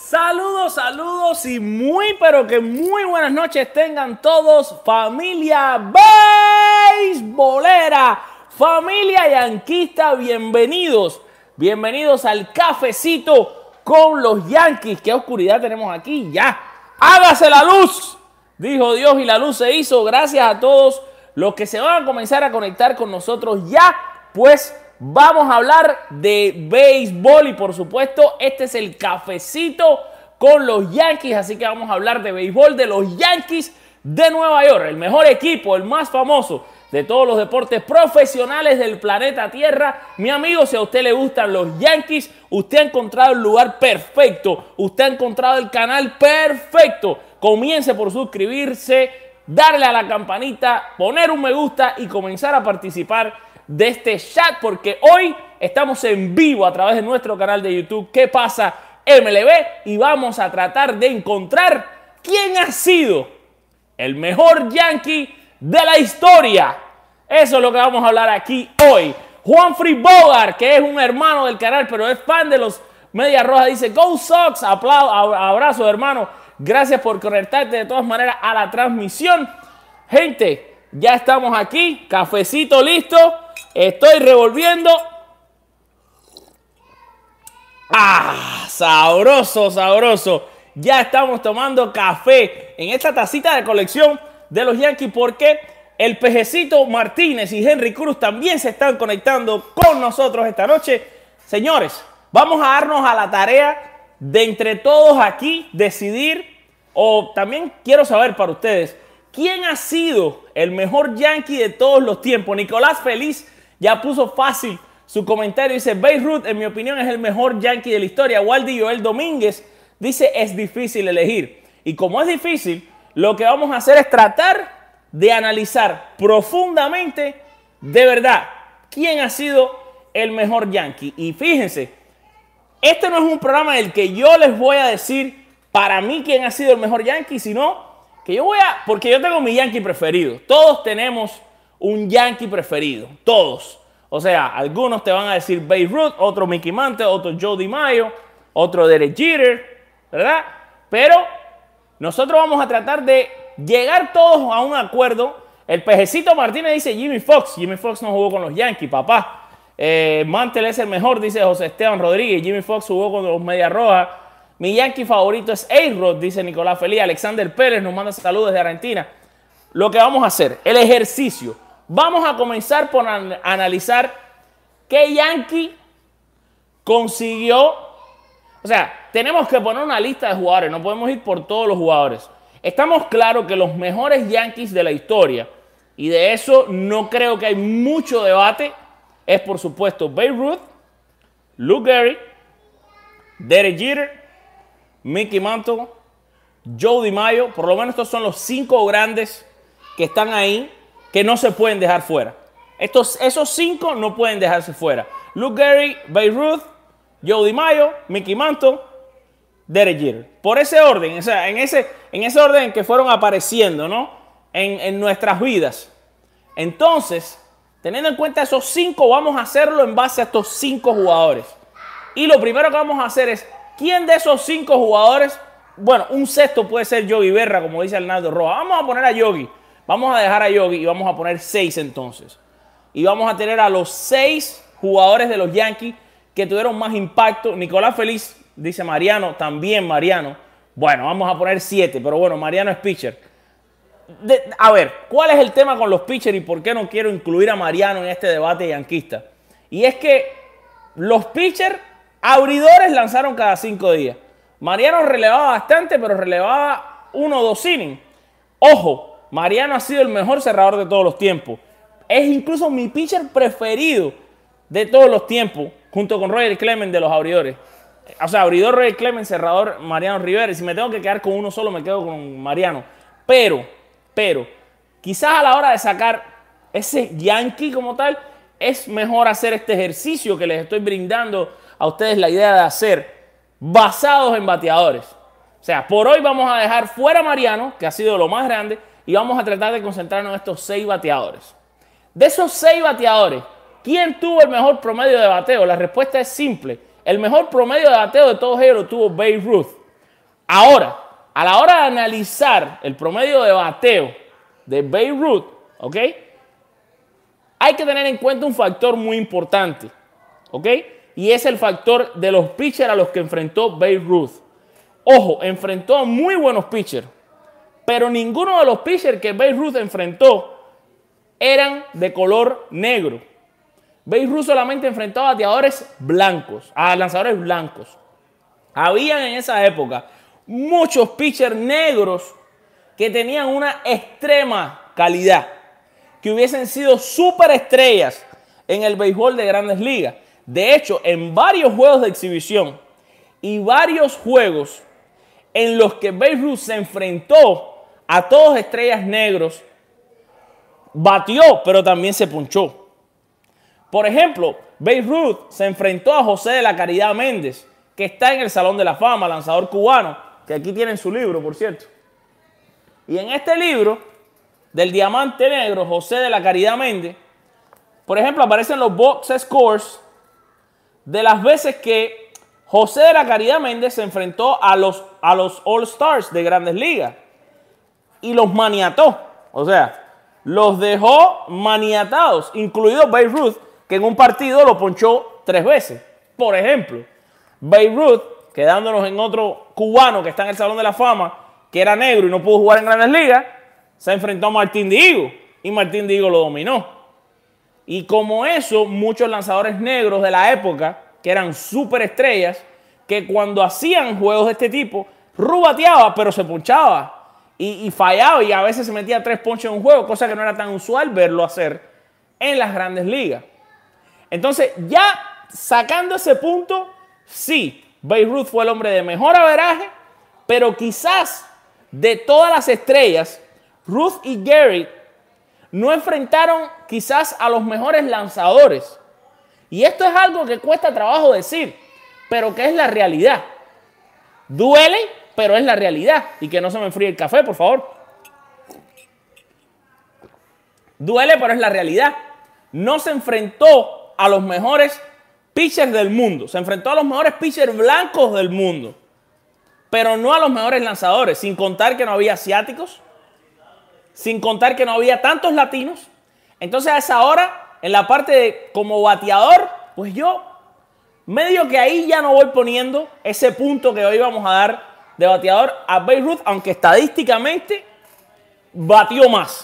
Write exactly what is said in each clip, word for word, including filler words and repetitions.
Saludos, saludos y muy pero que muy buenas noches tengan todos, familia beisbolera, familia yanquista, bienvenidos, bienvenidos al cafecito con los Yankees. ¿Qué oscuridad tenemos aquí? Ya, hágase la luz, dijo Dios y la luz se hizo. Gracias a todos los que se van a comenzar a conectar con nosotros ya, pues vamos a hablar de béisbol y por supuesto este es el cafecito con los Yankees, así que vamos a hablar de béisbol de los Yankees de Nueva York, el mejor equipo, el más famoso de todos los deportes profesionales del planeta Tierra. Mi amigo, si a usted le gustan los Yankees, usted ha encontrado el lugar perfecto, usted ha encontrado el canal perfecto. Comience por suscribirse, darle a la campanita, poner un me gusta y comenzar a participar de este chat, porque hoy estamos en vivo a través de nuestro canal de YouTube ¿Qué pasa M L B? Y vamos a tratar de encontrar quién ha sido el mejor Yankee de la historia. Eso es lo que vamos a hablar aquí hoy. Juanfrey Bogart, que es un hermano del canal, pero es fan de los Medias Rojas, dice Go Sox, aplauso, abrazo hermano, gracias por conectarte de todas maneras a la transmisión. Gente, ya estamos aquí, cafecito listo. Estoy revolviendo. ¡Ah! Sabroso, sabroso. Ya estamos tomando café en esta tacita de colección de los Yankees porque el Pejecito Martínez y Henry Cruz también se están conectando con nosotros esta noche. Señores, vamos a darnos a la tarea de entre todos aquí decidir, o también quiero saber para ustedes, ¿quién ha sido el mejor Yankee de todos los tiempos? Nicolás Feliz ya puso fácil su comentario. Dice, Babe Ruth, en mi opinión, es el mejor Yankee de la historia. Waldy Joel Domínguez dice, es difícil elegir. Y como es difícil, lo que vamos a hacer es tratar de analizar profundamente, de verdad, quién ha sido el mejor Yankee. Y fíjense, este no es un programa en el que yo les voy a decir para mí quién ha sido el mejor Yankee, sino que yo voy a, porque yo tengo mi Yankee preferido. Todos tenemos un Yankee preferido, todos. O sea, algunos te van a decir Babe Ruth, otro Mickey Mantle, otro Joe DiMaggio, otro Derek Jeter, ¿verdad? Pero nosotros vamos a tratar de llegar todos a un acuerdo. El Pejecito Martínez dice Jimmy Foxx. Jimmy Foxx no jugó con los Yankees, papá. Eh, Mantle es el mejor, dice José Esteban Rodríguez. Jimmy Foxx jugó con los Medias Rojas. Mi Yankee favorito es A-Rod, dice Nicolás Feliz. Alexander Pérez nos manda saludos desde Argentina. Lo que vamos a hacer, el ejercicio. Vamos a comenzar por an- analizar qué Yankee consiguió. O sea, tenemos que poner una lista de jugadores, no podemos ir por todos los jugadores. Estamos claros que los mejores Yankees de la historia, y de eso no creo que hay mucho debate, es por supuesto Babe Ruth, Lou Gehrig, Derek Jeter, Mickey Mantle, Joe DiMaggio. Por lo menos estos son los cinco grandes que están ahí, que no se pueden dejar fuera. Estos, esos cinco no pueden dejarse fuera. Lou Gehrig, Babe Ruth, Joe DiMaggio, Mickey Mantle, Derek Jeter. Por ese orden, o sea, en ese, en ese orden que fueron apareciendo, ¿no? En, en nuestras vidas. Entonces, teniendo en cuenta esos cinco, vamos a hacerlo en base a estos cinco jugadores. Y lo primero que vamos a hacer es, ¿quién de esos cinco jugadores? Bueno, un sexto puede ser Yogi Berra, como dice Arnaldo Rojas. Vamos a poner a Yogi. Vamos a dejar a Yogi y vamos a poner seis entonces. Y vamos a tener a los seis jugadores de los Yankees que tuvieron más impacto. Nicolás Feliz, dice Mariano, también Mariano. Bueno, vamos a poner siete, pero bueno, Mariano es pitcher. De, a ver, ¿cuál es el tema con los pitchers y por qué no quiero incluir a Mariano en este debate yanquista? Y es que los pitchers abridores lanzaron cada cinco días. Mariano relevaba bastante, pero relevaba uno o dos innings. Ojo, Mariano ha sido el mejor cerrador de todos los tiempos. Es incluso mi pitcher preferido de todos los tiempos, junto con Roger Clemens de los abridores. O sea, abridor Roger Clemens, cerrador Mariano Rivera. Y si me tengo que quedar con uno solo, me quedo con Mariano. Pero, pero, quizás a la hora de sacar ese Yankee como tal, es mejor hacer este ejercicio que les estoy brindando a ustedes la idea de hacer, basados en bateadores. O sea, por hoy vamos a dejar fuera a Mariano, que ha sido lo más grande, y vamos a tratar de concentrarnos en estos seis bateadores. De esos seis bateadores, ¿quién tuvo el mejor promedio de bateo? La respuesta es simple. El mejor promedio de bateo de todos ellos lo tuvo Babe Ruth. Ahora, a la hora de analizar el promedio de bateo de Babe Ruth, ¿ok? Hay que tener en cuenta un factor muy importante, ¿ok? Y es el factor de los pitchers a los que enfrentó Babe Ruth. Ojo, enfrentó a muy buenos pitchers, pero ninguno de los pitchers que Babe Ruth enfrentó eran de color negro. Babe Ruth solamente enfrentó a bateadores blancos, a lanzadores blancos. Habían en esa época muchos pitchers negros que tenían una extrema calidad, que hubiesen sido superestrellas en el béisbol de Grandes Ligas. De hecho, en varios juegos de exhibición y varios juegos en los que Babe Ruth se enfrentó a todos estrellas negros, batió, pero también se punchó. Por ejemplo, Babe Ruth se enfrentó a José de la Caridad Méndez, que está en el Salón de la Fama, lanzador cubano, que aquí tienen su libro, por cierto. Y en este libro, del Diamante Negro, José de la Caridad Méndez, por ejemplo, aparecen los box scores de las veces que José de la Caridad Méndez se enfrentó a los, a los All-Stars de Grandes Ligas y los maniató. O sea, los dejó maniatados, incluido Babe Ruth, que en un partido lo ponchó tres veces. Por ejemplo, Babe Ruth, quedándonos en otro cubano que está en el Salón de la Fama, que era negro y no pudo jugar en Grandes Ligas, se enfrentó a Martín Dihigo y Martín Dihigo lo dominó. Y como eso, muchos lanzadores negros de la época, que eran superestrellas, que cuando hacían juegos de este tipo, Ruth bateaba, pero se ponchaba y, y fallaba y a veces se metía tres ponches en un juego, cosa que no era tan usual verlo hacer en las Grandes Ligas. Entonces, ya sacando ese punto, sí, Babe Ruth fue el hombre de mejor averaje, pero quizás de todas las estrellas, Ruth y Gehrig no enfrentaron quizás a los mejores lanzadores. Y esto es algo que cuesta trabajo decir, pero que es la realidad. Duele, pero es la realidad. Y que no se me enfríe el café, por favor. Duele, pero es la realidad. No se enfrentó a los mejores pitchers del mundo. Se enfrentó a los mejores pitchers blancos del mundo, pero no a los mejores lanzadores, sin contar que no había asiáticos, sin contar que no había tantos latinos. Entonces a esa hora, en la parte de como bateador, pues yo medio que ahí ya no voy poniendo ese punto que hoy vamos a dar de bateador a Babe Ruth, aunque estadísticamente batió más.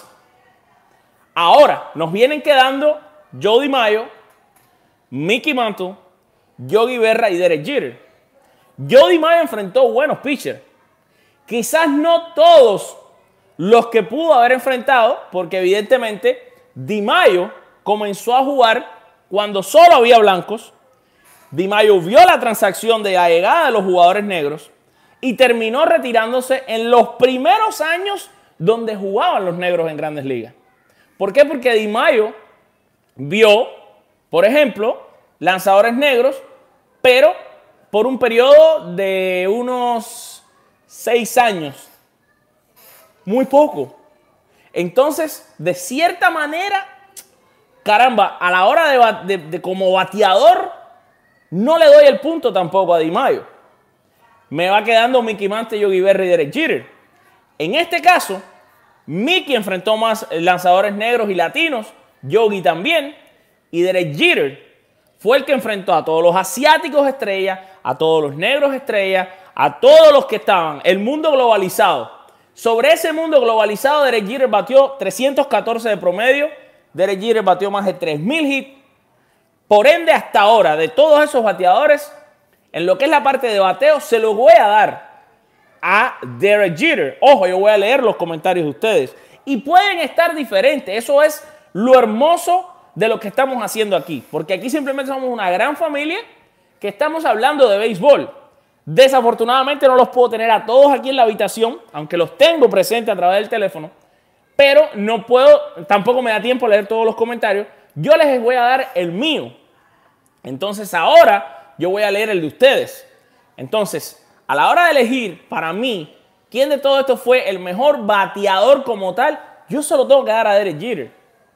Ahora nos vienen quedando Joe DiMaggio, Mickey Mantle, Yogi Berra y Derek Jeter. Joe DiMaggio enfrentó buenos pitchers. Quizás no todos los que pudo haber enfrentado, porque evidentemente DiMaggio comenzó a jugar cuando solo había blancos. DiMaggio vio la transacción de la llegada de los jugadores negros y terminó retirándose en los primeros años donde jugaban los negros en Grandes Ligas. ¿Por qué? Porque DiMaggio vio, por ejemplo, lanzadores negros, pero por un periodo de unos seis años. Muy poco. Entonces, de cierta manera, caramba, a la hora de, de, de como bateador, no le doy el punto tampoco a DiMaggio. Me va quedando Mickey Mantle, Yogi Berra y Derek Jeter. En este caso, Mickey enfrentó más lanzadores negros y latinos, Yogi también, y Derek Jeter fue el que enfrentó a todos los asiáticos estrellas, a todos los negros estrellas, a todos los que estaban, el mundo globalizado. Sobre ese mundo globalizado, Derek Jeter batió trescientos catorce de promedio, Derek Jeter batió más de tres mil hits. Por ende, hasta ahora, de todos esos bateadores, en lo que es la parte de bateo, se lo voy a dar a Derek Jeter. Ojo, yo voy a leer los comentarios de ustedes. Y pueden estar diferentes. Eso es lo hermoso de lo que estamos haciendo aquí. Porque aquí simplemente somos una gran familia que estamos hablando de béisbol. Desafortunadamente no los puedo tener a todos aquí en la habitación, aunque los tengo presentes a través del teléfono. Pero no puedo, tampoco me da tiempo a leer todos los comentarios. Yo les voy a dar el mío. Entonces ahora yo voy a leer el de ustedes. Entonces, a la hora de elegir, para mí, quién de todo esto fue el mejor bateador como tal, yo se lo tengo que dar a Derek Jeter.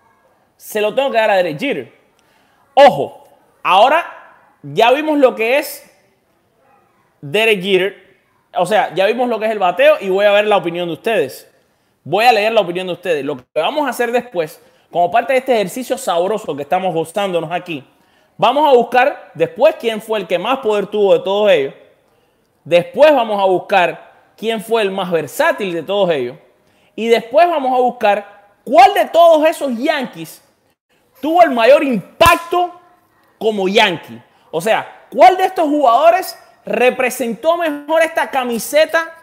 Se lo tengo que dar a Derek Jeter. Ojo, ahora ya vimos lo que es Derek Jeter. O sea, ya vimos lo que es el bateo y voy a ver la opinión de ustedes. Voy a leer la opinión de ustedes. Lo que vamos a hacer después, como parte de este ejercicio sabroso que estamos gozándonos aquí, vamos a buscar después quién fue el que más poder tuvo de todos ellos. Después vamos a buscar quién fue el más versátil de todos ellos. Y después vamos a buscar cuál de todos esos Yankees tuvo el mayor impacto como Yankee. O sea, cuál de estos jugadores representó mejor esta camiseta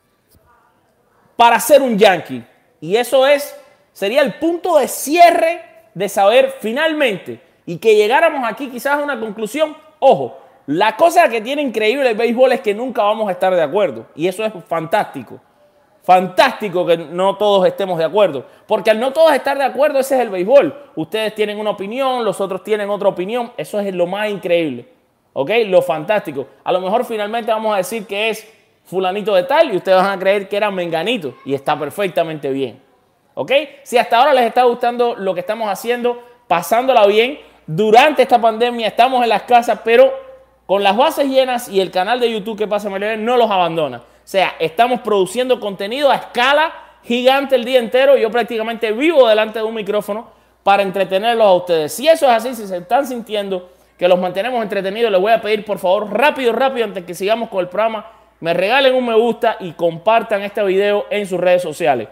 para ser un Yankee. Y eso es, sería el punto de cierre de saber finalmente y que llegáramos aquí quizás a una conclusión. Ojo, la cosa que tiene increíble el béisbol es que nunca vamos a estar de acuerdo. Y eso es fantástico. Fantástico que no todos estemos de acuerdo. Porque al no todos estar de acuerdo, ese es el béisbol. Ustedes tienen una opinión, los otros tienen otra opinión. Eso es lo más increíble. ¿Ok? Lo fantástico. A lo mejor finalmente vamos a decir que es fulanito de tal y ustedes van a creer que era menganito. Y está perfectamente bien. ¿Ok? Si hasta ahora les está gustando lo que estamos haciendo, pasándola bien, durante esta pandemia estamos en las casas, pero con las bases llenas y el canal de YouTube que pasa M L B no los abandona. O sea, estamos produciendo contenido a escala gigante el día entero. Yo prácticamente vivo delante de un micrófono para entretenerlos a ustedes. Si eso es así, si se están sintiendo que los mantenemos entretenidos, les voy a pedir por favor, rápido, rápido, antes que sigamos con el programa, me regalen un me gusta y compartan este video en sus redes sociales.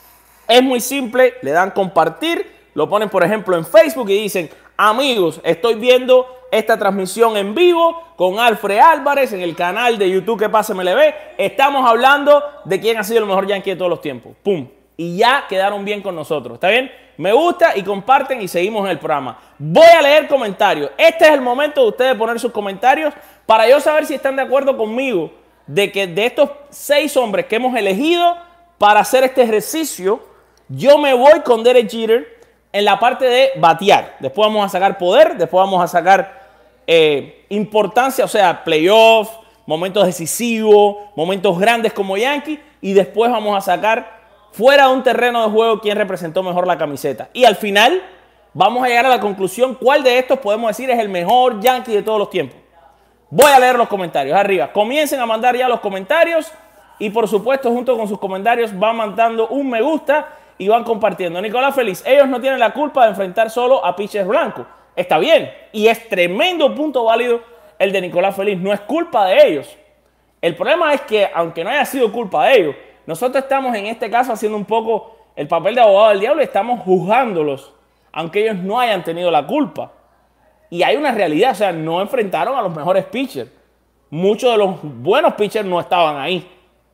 Es muy simple, le dan compartir, lo ponen por ejemplo en Facebook y dicen: amigos, estoy viendo esta transmisión en vivo con Alfred Álvarez en el canal de YouTube que pasa M L B. Estamos hablando de quién ha sido el mejor Yankee de todos los tiempos. ¡Pum! Y ya quedaron bien con nosotros. ¿Está bien? Me gusta y comparten y seguimos en el programa. Voy a leer comentarios. Este es el momento de ustedes poner sus comentarios para yo saber si están de acuerdo conmigo de que de estos seis hombres que hemos elegido para hacer este ejercicio, yo me voy con Derek Jeter en la parte de batear. Después vamos a sacar poder, después vamos a sacar eh, importancia, o sea, playoff, momentos decisivos, momentos grandes como Yankee, y después vamos a sacar fuera de un terreno de juego quién representó mejor la camiseta. Y al final vamos a llegar a la conclusión cuál de estos podemos decir es el mejor Yankee de todos los tiempos. Voy a leer los comentarios arriba. Comiencen a mandar ya los comentarios y por supuesto junto con sus comentarios van mandando un me gusta y van compartiendo. Nicolás Feliz, ellos no tienen la culpa de enfrentar solo a pitchers blancos. Está bien, y es tremendo punto válido el de Nicolás Feliz. No es culpa de ellos. El problema es que, aunque no haya sido culpa de ellos, nosotros estamos en este caso haciendo un poco el papel de abogado del diablo y estamos juzgándolos, aunque ellos no hayan tenido la culpa. Y hay una realidad, o sea, no enfrentaron a los mejores pitchers. Muchos de los buenos pitchers no estaban ahí.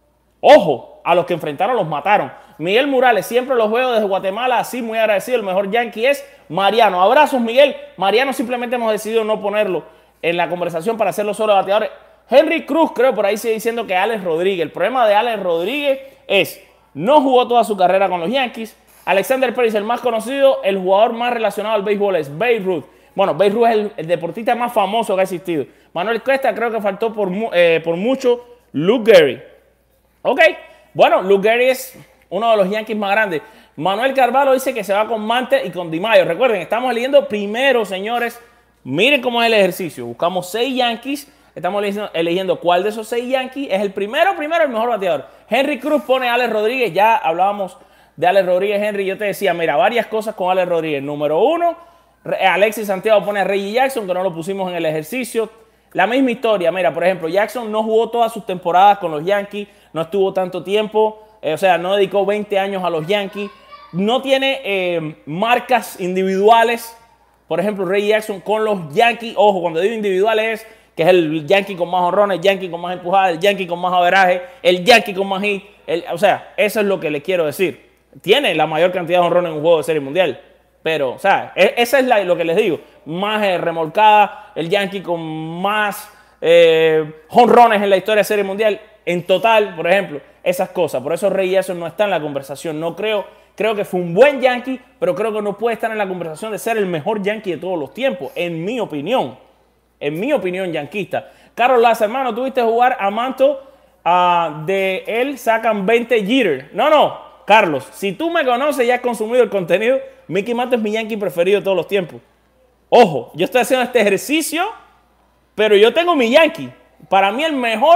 Ojo, a los que enfrentaron los mataron. Miguel Morales, siempre los veo desde Guatemala, así muy agradecido. El mejor Yankee es Mariano. Abrazos, Miguel. Mariano simplemente hemos decidido no ponerlo en la conversación para hacerlo solo bateadores. Henry Cruz, creo, por ahí sigue diciendo que Alex Rodríguez. El problema de Alex Rodríguez es, no jugó toda su carrera con los Yankees. Alexander Pérez, el más conocido, el jugador más relacionado al béisbol es Babe Ruth. Bueno, Babe Ruth es el, el deportista más famoso que ha existido. Manuel Cuesta, creo que faltó por, eh, por mucho Luke Gehrig. Ok, bueno, Luke Gehrig es uno de los Yankees más grandes. Manuel Carvalho dice que se va con Mante y con Di Maio. Recuerden, estamos eligiendo primero, señores. Miren cómo es el ejercicio. Buscamos seis Yankees. Estamos eligiendo, eligiendo cuál de esos seis Yankees es el primero, primero, el mejor bateador. Henry Cruz pone a Alex Rodríguez. Ya hablábamos de Alex Rodríguez, Henry. Yo te decía, mira, varias cosas con Alex Rodríguez. Número uno, Alexis Santiago pone a Reggie Jackson, que no lo pusimos en el ejercicio. La misma historia. Mira, por ejemplo, Jackson no jugó todas sus temporadas con los Yankees. No estuvo tanto tiempo. Eh, o sea, no dedicó veinte años a los Yankees. No tiene eh, marcas individuales. Por ejemplo, Reggie Jackson con los Yankees. Ojo, cuando digo individuales es que es el Yankee con más honrones, el Yankee con más empujadas, el Yankee con más averaje, el Yankee con más hit. El, o sea, eso es lo que le quiero decir. Tiene la mayor cantidad de honrones en un juego de Serie Mundial. Pero, o sea, esa es la, lo que les digo. Más eh, remolcada, el Yankee con más eh, honrones en la historia de Serie Mundial. En total, por ejemplo, esas cosas. Por eso Reggie Jackson no está en la conversación. No creo, creo que fue un buen Yankee, pero creo que no puede estar en la conversación de ser el mejor Yankee de todos los tiempos, en mi opinión. En mi opinión, yanquista. Carlos Laza, hermano, tuviste jugar a Manto, uh, de él sacan veinte Jeter. No, no, Carlos, si tú me conoces y has consumido el contenido, Mickey Mantle es mi Yankee preferido de todos los tiempos. Ojo, yo estoy haciendo este ejercicio, pero yo tengo mi Yankee. Para mí el mejor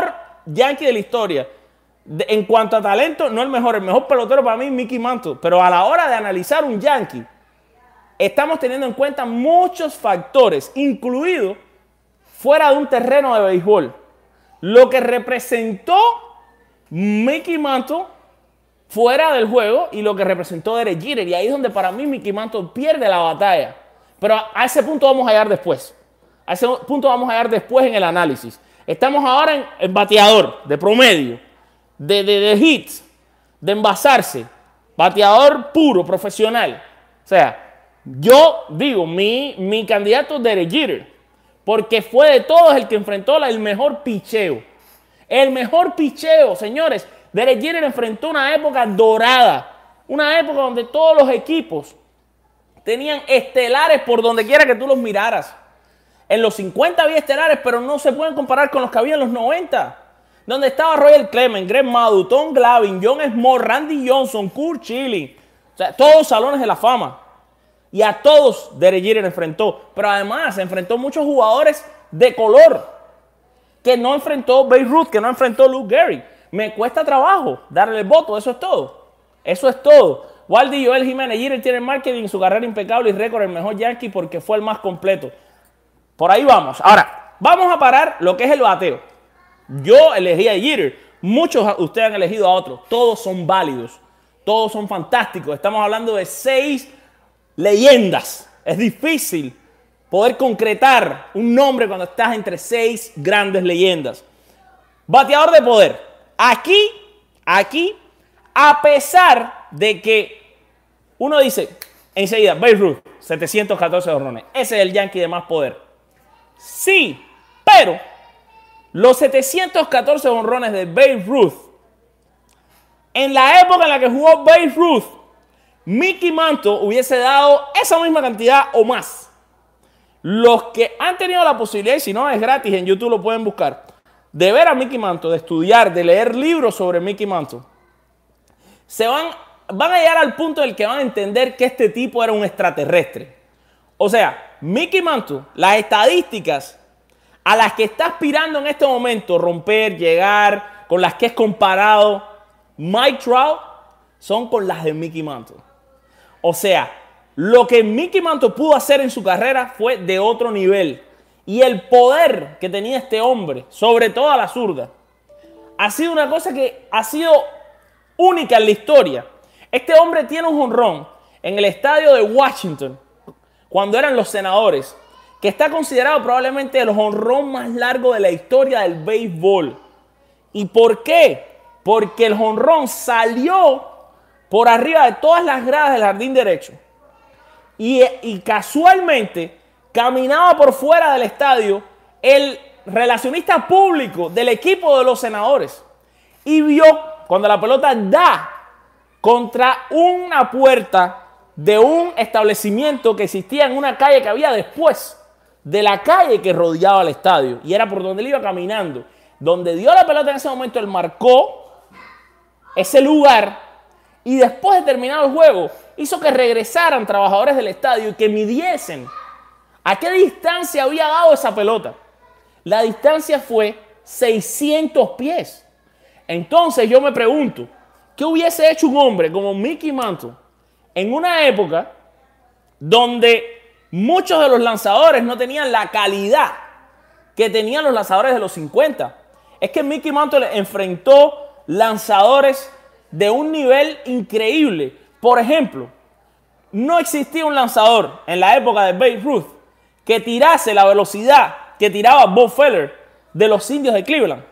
Yankee de la historia. De, en cuanto a talento, no el mejor. El mejor pelotero para mí es Mickey Mantle. Pero a la hora de analizar un Yankee, estamos teniendo en cuenta muchos factores, incluido fuera de un terreno de béisbol. Lo que representó Mickey Mantle fuera del juego y lo que representó Derek Jeter. Y ahí es donde para mí Mickey Mantle pierde la batalla. Pero a ese punto vamos a llegar después. A ese punto vamos a llegar después en el análisis. Estamos ahora en el bateador de promedio, de, de, de hits, de envasarse. Bateador puro, profesional. O sea, yo digo, mi, mi candidato es Derek Jeter. Porque fue de todos el que enfrentó el mejor picheo. El mejor picheo, señores. Derek Jeter enfrentó una época dorada. Una época donde todos los equipos tenían estelares por donde quiera que tú los miraras. En los cincuenta había estelares, pero no se pueden comparar con los que había en los noventa. Donde estaba Roger Clemens, Greg Maddux, Tom Glavine, John Smoltz, Randy Johnson, Kurt Schilling. O sea, todos salones de la fama. Y a todos Derek Jeter enfrentó. Pero además enfrentó muchos jugadores de color que no enfrentó Babe Ruth, que no enfrentó Luke Gehrig. Me cuesta trabajo darle el voto, eso es todo. Eso es todo. Waldy Joel Jiménez, Jeter tiene el marketing, su carrera impecable y récord el mejor Yankee porque fue el más completo. Por ahí vamos. Ahora, vamos a parar lo que es el bateo. Yo elegí a Jeter. Muchos de ustedes han elegido a otros. Todos son válidos. Todos son fantásticos. Estamos hablando de seis leyendas. Es difícil poder concretar un nombre cuando estás entre seis grandes leyendas. Bateador de poder. Aquí, aquí, a pesar de que uno dice enseguida, Babe Ruth, setecientos catorce jonrones. Ese es el Yankee de más poder. Sí, pero los setecientos catorce jonrones de Babe Ruth, en la época en la que jugó Babe Ruth, Mickey Mantle hubiese dado esa misma cantidad o más. Los que han tenido la posibilidad, y si no es gratis, en YouTube lo pueden buscar, de ver a Mickey Mantle, de estudiar, de leer libros sobre Mickey Mantle, se van, van a llegar al punto en el que van a entender que este tipo era un extraterrestre. O sea, Mickey Mantle, las estadísticas a las que está aspirando en este momento romper, llegar, con las que es comparado Mike Trout, son con las de Mickey Mantle. O sea, lo que Mickey Mantle pudo hacer en su carrera fue de otro nivel. Y el poder que tenía este hombre, sobre todo a la zurda, ha sido una cosa que ha sido única en la historia. Este hombre tiene un jonrón en el estadio de Washington, cuando eran los Senadores, que está considerado probablemente el jonrón más largo de la historia del béisbol. ¿Y por qué? Porque el jonrón salió por arriba de todas las gradas del jardín derecho. Y, y casualmente caminaba por fuera del estadio el relacionista público del equipo de los Senadores. Y vio cuando la pelota da contra una puerta de un establecimiento que existía en una calle que había después de la calle que rodeaba el estadio. Y era por donde él iba caminando. Donde dio la pelota en ese momento, él marcó ese lugar. Y después de terminar el juego, hizo que regresaran trabajadores del estadio y que midiesen a qué distancia había dado esa pelota. La distancia fue seiscientos pies. Entonces yo me pregunto, ¿qué hubiese hecho un hombre como Mickey Mantle en una época donde muchos de los lanzadores no tenían la calidad que tenían los lanzadores de los cincuenta? Es que Mickey Mantle enfrentó lanzadores de un nivel increíble. Por ejemplo, no existía un lanzador en la época de Babe Ruth que tirase la velocidad que tiraba Bob Feller de los Indios de Cleveland.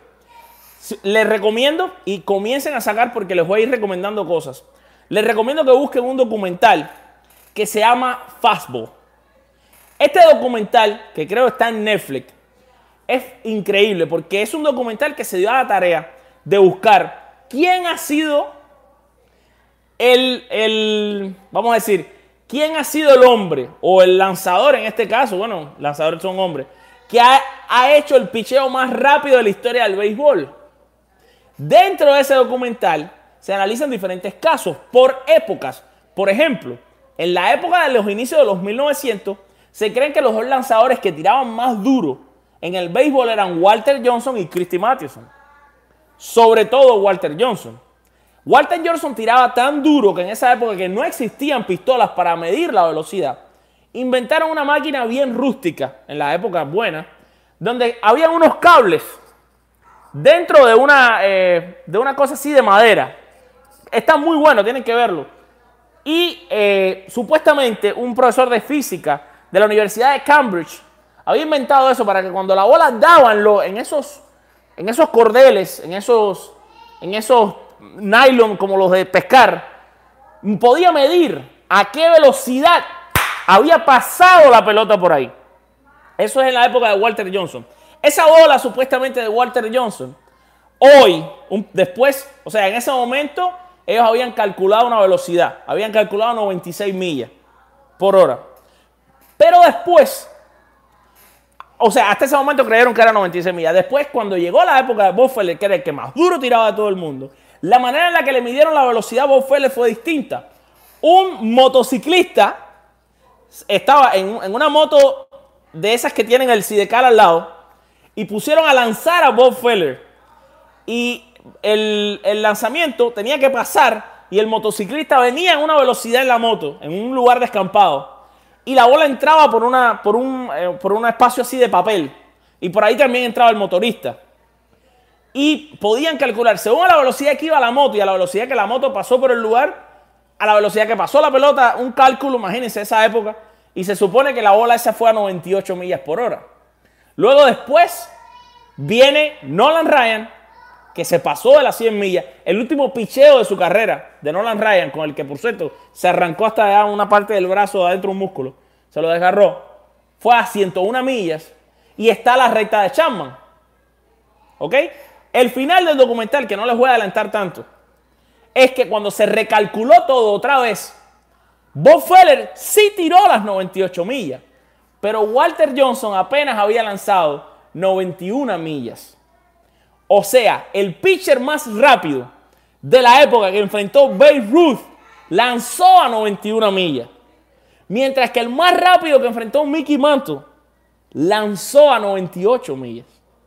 Les recomiendo, y comiencen a sacar porque les voy a ir recomendando cosas. Les recomiendo que busquen un documental que se llama Fastball. Este documental, que creo está en Netflix, es increíble porque es un documental que se dio a la tarea de buscar quién ha sido el, el, vamos a decir, quién ha sido el hombre o el lanzador en este caso, bueno, lanzadores son hombres, que ha, ha hecho el picheo más rápido de la historia del béisbol. Dentro de ese documental se analizan diferentes casos por épocas. Por ejemplo, en la época de los inicios de los mil novecientos, se creen que los dos lanzadores que tiraban más duro en el béisbol eran Walter Johnson y Christy Mathewson. sobre todo Walter Johnson. Walter Johnson tiraba tan duro que en esa época que no existían pistolas para medir la velocidad, inventaron una máquina bien rústica, en la época buena, donde había unos cables dentro de una, eh, de una cosa así de madera. Está muy bueno, tienen que verlo. Y eh, supuestamente un profesor de física de la Universidad de Cambridge había inventado eso para que cuando la bola daban lo, en, esos, en esos cordeles, en esos, en esos nylon como los de pescar, podía medir a qué velocidad había pasado la pelota por ahí. Eso es en la época de Walter Johnson. Esa bola supuestamente de Walter Johnson, hoy, un, después, o sea, en ese momento, ellos habían calculado una velocidad, habían calculado noventa y seis millas por hora. Pero después, o sea, hasta ese momento creyeron que era noventa y seis millas. Después, cuando llegó la época de Bob Feller, que era el que más duro tiraba de todo el mundo, la manera en la que le midieron la velocidad a Bob Feller fue distinta. Un motociclista estaba en, en una moto de esas que tienen el sidecar al lado y pusieron a lanzar a Bob Feller. Y el, el lanzamiento tenía que pasar y el motociclista venía en una velocidad en la moto, en un lugar descampado. Y la bola entraba por, una, por, un, eh, por un espacio así de papel. Y por ahí también entraba el motorista. Y podían calcular, según la velocidad que iba la moto y a la velocidad que la moto pasó por el lugar, a la velocidad que pasó la pelota, un cálculo, imagínense esa época. Y se supone que la bola esa fue a noventa y ocho millas por hora. Luego después viene Nolan Ryan, que se pasó de las cien millas. El último picheo de su carrera de Nolan Ryan, con el que por cierto se arrancó hasta allá una parte del brazo adentro un músculo, se lo desgarró, fue a ciento una millas y está la recta de Chapman. ¿Ok? El final del documental, que no les voy a adelantar tanto, es que cuando se recalculó todo otra vez, Bob Feller sí tiró las noventa y ocho millas, pero Walter Johnson apenas había lanzado noventa y una millas. O sea, el pitcher más rápido de la época que enfrentó Babe Ruth lanzó a noventa y una millas. Mientras que el más rápido que enfrentó Mickey Mantle lanzó a noventa y ocho millas.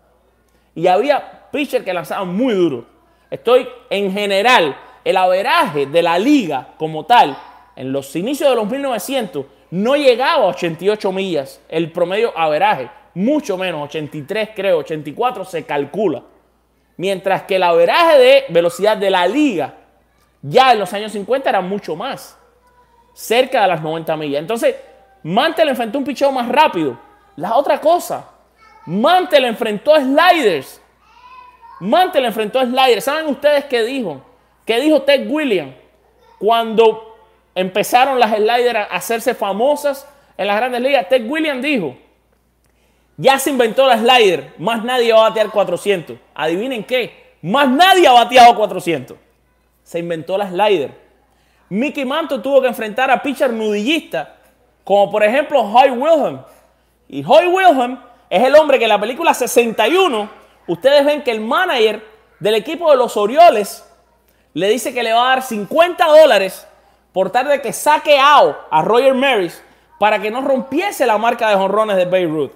Y había pitchers que lanzaban muy duro. Estoy en general, el averaje de la liga como tal, en los inicios de los mil novecientos, no llegaba a ochenta y ocho millas. El promedio averaje, mucho menos, ochenta y tres creo, ochenta y cuatro se calcula. Mientras que el averaje de velocidad de la liga ya en los años cincuenta era mucho más, cerca de las noventa millas. Entonces, Mantle enfrentó un picheo más rápido. La otra cosa, Mantle enfrentó sliders. Mantle enfrentó sliders. ¿Saben ustedes qué dijo? ¿Qué dijo Ted Williams cuando empezaron las sliders a hacerse famosas en las grandes ligas? Ted Williams dijo: ya se inventó la slider, más nadie va a batear cuatrocientos. ¿Adivinen qué? Más nadie ha bateado cuatrocientos. Se inventó la slider. Mickey Mantle tuvo que enfrentar a pitcher nudillistas, como por ejemplo Hoy Wilhelm. Y Hoy Wilhelm es el hombre que en la película sesenta y uno, ustedes ven que el manager del equipo de los Orioles le dice que le va a dar cincuenta dólares por tal de que saque out a Roger Maris para que no rompiese la marca de jonrones de Babe Ruth.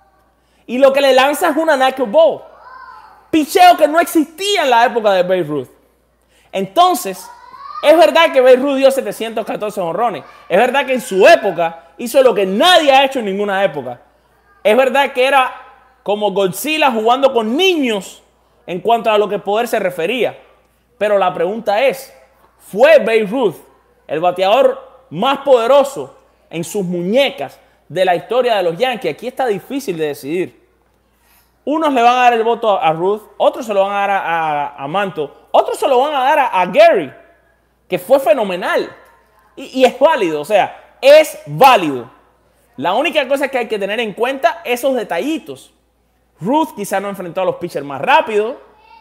Y lo que le lanza es una knuckleball. Picheo que no existía en la época de Babe Ruth. Entonces, es verdad que Babe Ruth dio setecientos catorce jonrones. Es verdad que en su época hizo lo que nadie ha hecho en ninguna época. Es verdad que era como Godzilla jugando con niños en cuanto a lo que poder se refería. Pero la pregunta es, ¿fue Babe Ruth el bateador más poderoso en sus muñecas de la historia de los Yankees? Aquí está difícil de decidir. Unos le van a dar el voto a, a Ruth, otros se lo van a dar a, a, a Mantle, otros se lo van a dar a, a Gary, que fue fenomenal. Y, y es válido, o sea, es válido. La única cosa que hay que tener en cuenta esos detallitos. Ruth quizá no enfrentó a los pitchers más rápidos,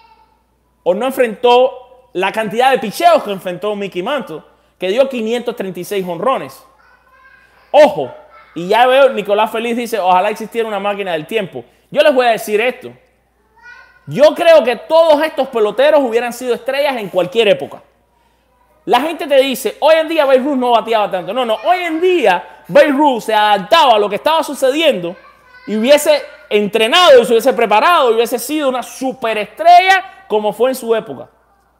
o no enfrentó la cantidad de picheos que enfrentó Mickey Mantle, que dio quinientos treinta y seis jonrones. Ojo, y ya veo, Nicolás Feliz dice, ojalá existiera una máquina del tiempo. Yo les voy a decir esto. Yo creo que todos estos peloteros hubieran sido estrellas en cualquier época. La gente te dice, hoy en día Babe Ruth no bateaba tanto. No, no, hoy en día Babe Ruth se adaptaba a lo que estaba sucediendo y hubiese entrenado y se hubiese preparado y hubiese sido una superestrella como fue en su época.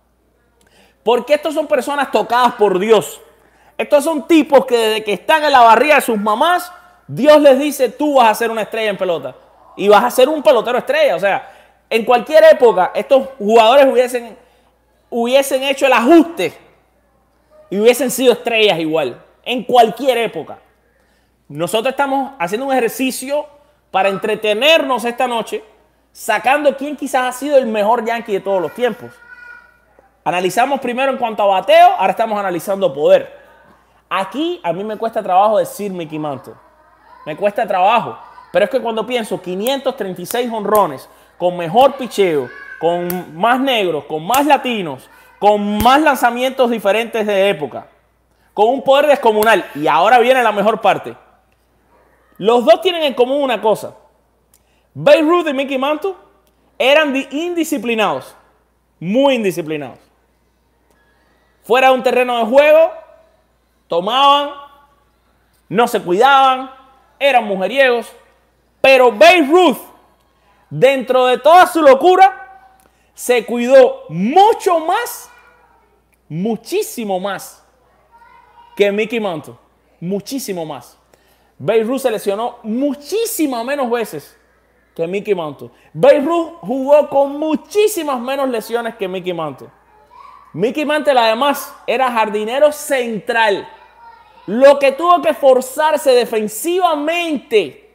Porque estos son personas tocadas por Dios. Estos son tipos que desde que están en la barriga de sus mamás, Dios les dice, tú vas a ser una estrella en pelota. Y vas a ser un pelotero estrella. O sea, en cualquier época, estos jugadores hubiesen, hubiesen hecho el ajuste y hubiesen sido estrellas igual. En cualquier época. Nosotros estamos haciendo un ejercicio para entretenernos esta noche, sacando quién quizás ha sido el mejor Yankee de todos los tiempos. Analizamos primero en cuanto a bateo, ahora estamos analizando poder. Aquí a mí me cuesta trabajo decir Mickey Mantle. Me cuesta trabajo. Pero es que cuando pienso quinientos treinta y seis jonrones, con mejor picheo, con más negros, con más latinos, con más lanzamientos diferentes de época, con un poder descomunal, y ahora viene la mejor parte. Los dos tienen en común una cosa. Babe Ruth y Mickey Mantle eran indisciplinados. Muy indisciplinados. Fuera de un terreno de juego, tomaban, no se cuidaban, eran mujeriegos. Pero Babe Ruth, dentro de toda su locura, se cuidó mucho más, muchísimo más que Mickey Mantle. Muchísimo más. Babe Ruth se lesionó muchísimas menos veces que Mickey Mantle. Babe Ruth jugó con muchísimas menos lesiones que Mickey Mantle. Mickey Mantle además era jardinero central. Lo que tuvo que forzarse defensivamente,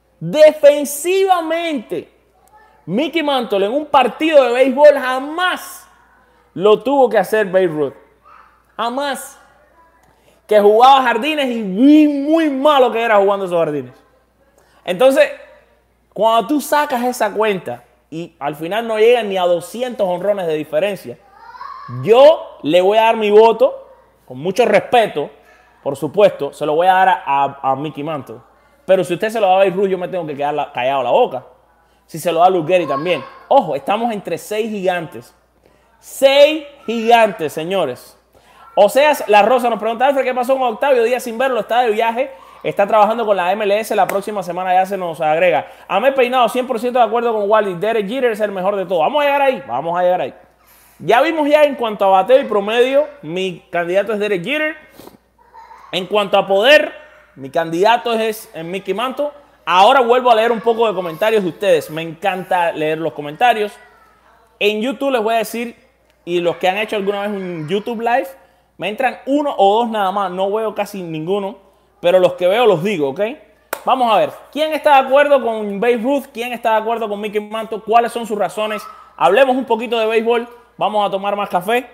defensivamente, Mickey Mantle en un partido de béisbol jamás lo tuvo que hacer Babe Ruth. Jamás. Que jugaba jardines y muy, muy malo que era jugando esos jardines. Entonces, cuando tú sacas esa cuenta y al final no llegan ni a doscientos honrones de diferencia, yo le voy a dar mi voto, con mucho respeto, por supuesto, se lo voy a dar a, a, a Mickey Mantle. Pero si usted se lo da a Babe Ruth, yo me tengo que quedar la, callado la boca. Si se lo da a Luke Gehrig también. Ojo, estamos entre seis gigantes. Seis gigantes, señores. O sea, La Rosa nos pregunta, Alfred, ¿qué pasó con Octavio Díaz sin verlo? Está de viaje, está trabajando con la M L S, la próxima semana ya se nos agrega. Amé Peinado, cien por ciento de acuerdo con Wally. Derek Jeter es el mejor de todos. Vamos a llegar ahí, vamos a llegar ahí. Ya vimos ya en cuanto a bateo y promedio, mi candidato es Derek Jeter. En cuanto a poder, mi candidato es Mickey Mantle. Ahora vuelvo a leer un poco de comentarios de ustedes. Me encanta leer los comentarios. En YouTube les voy a decir, y los que han hecho alguna vez un YouTube Live, me entran uno o dos nada más. No veo casi ninguno, pero los que veo los digo, ¿ok? Vamos a ver. ¿Quién está de acuerdo con Babe Ruth? ¿Quién está de acuerdo con Mickey Mantle? ¿Cuáles son sus razones? Hablemos un poquito de béisbol. Vamos a tomar más café.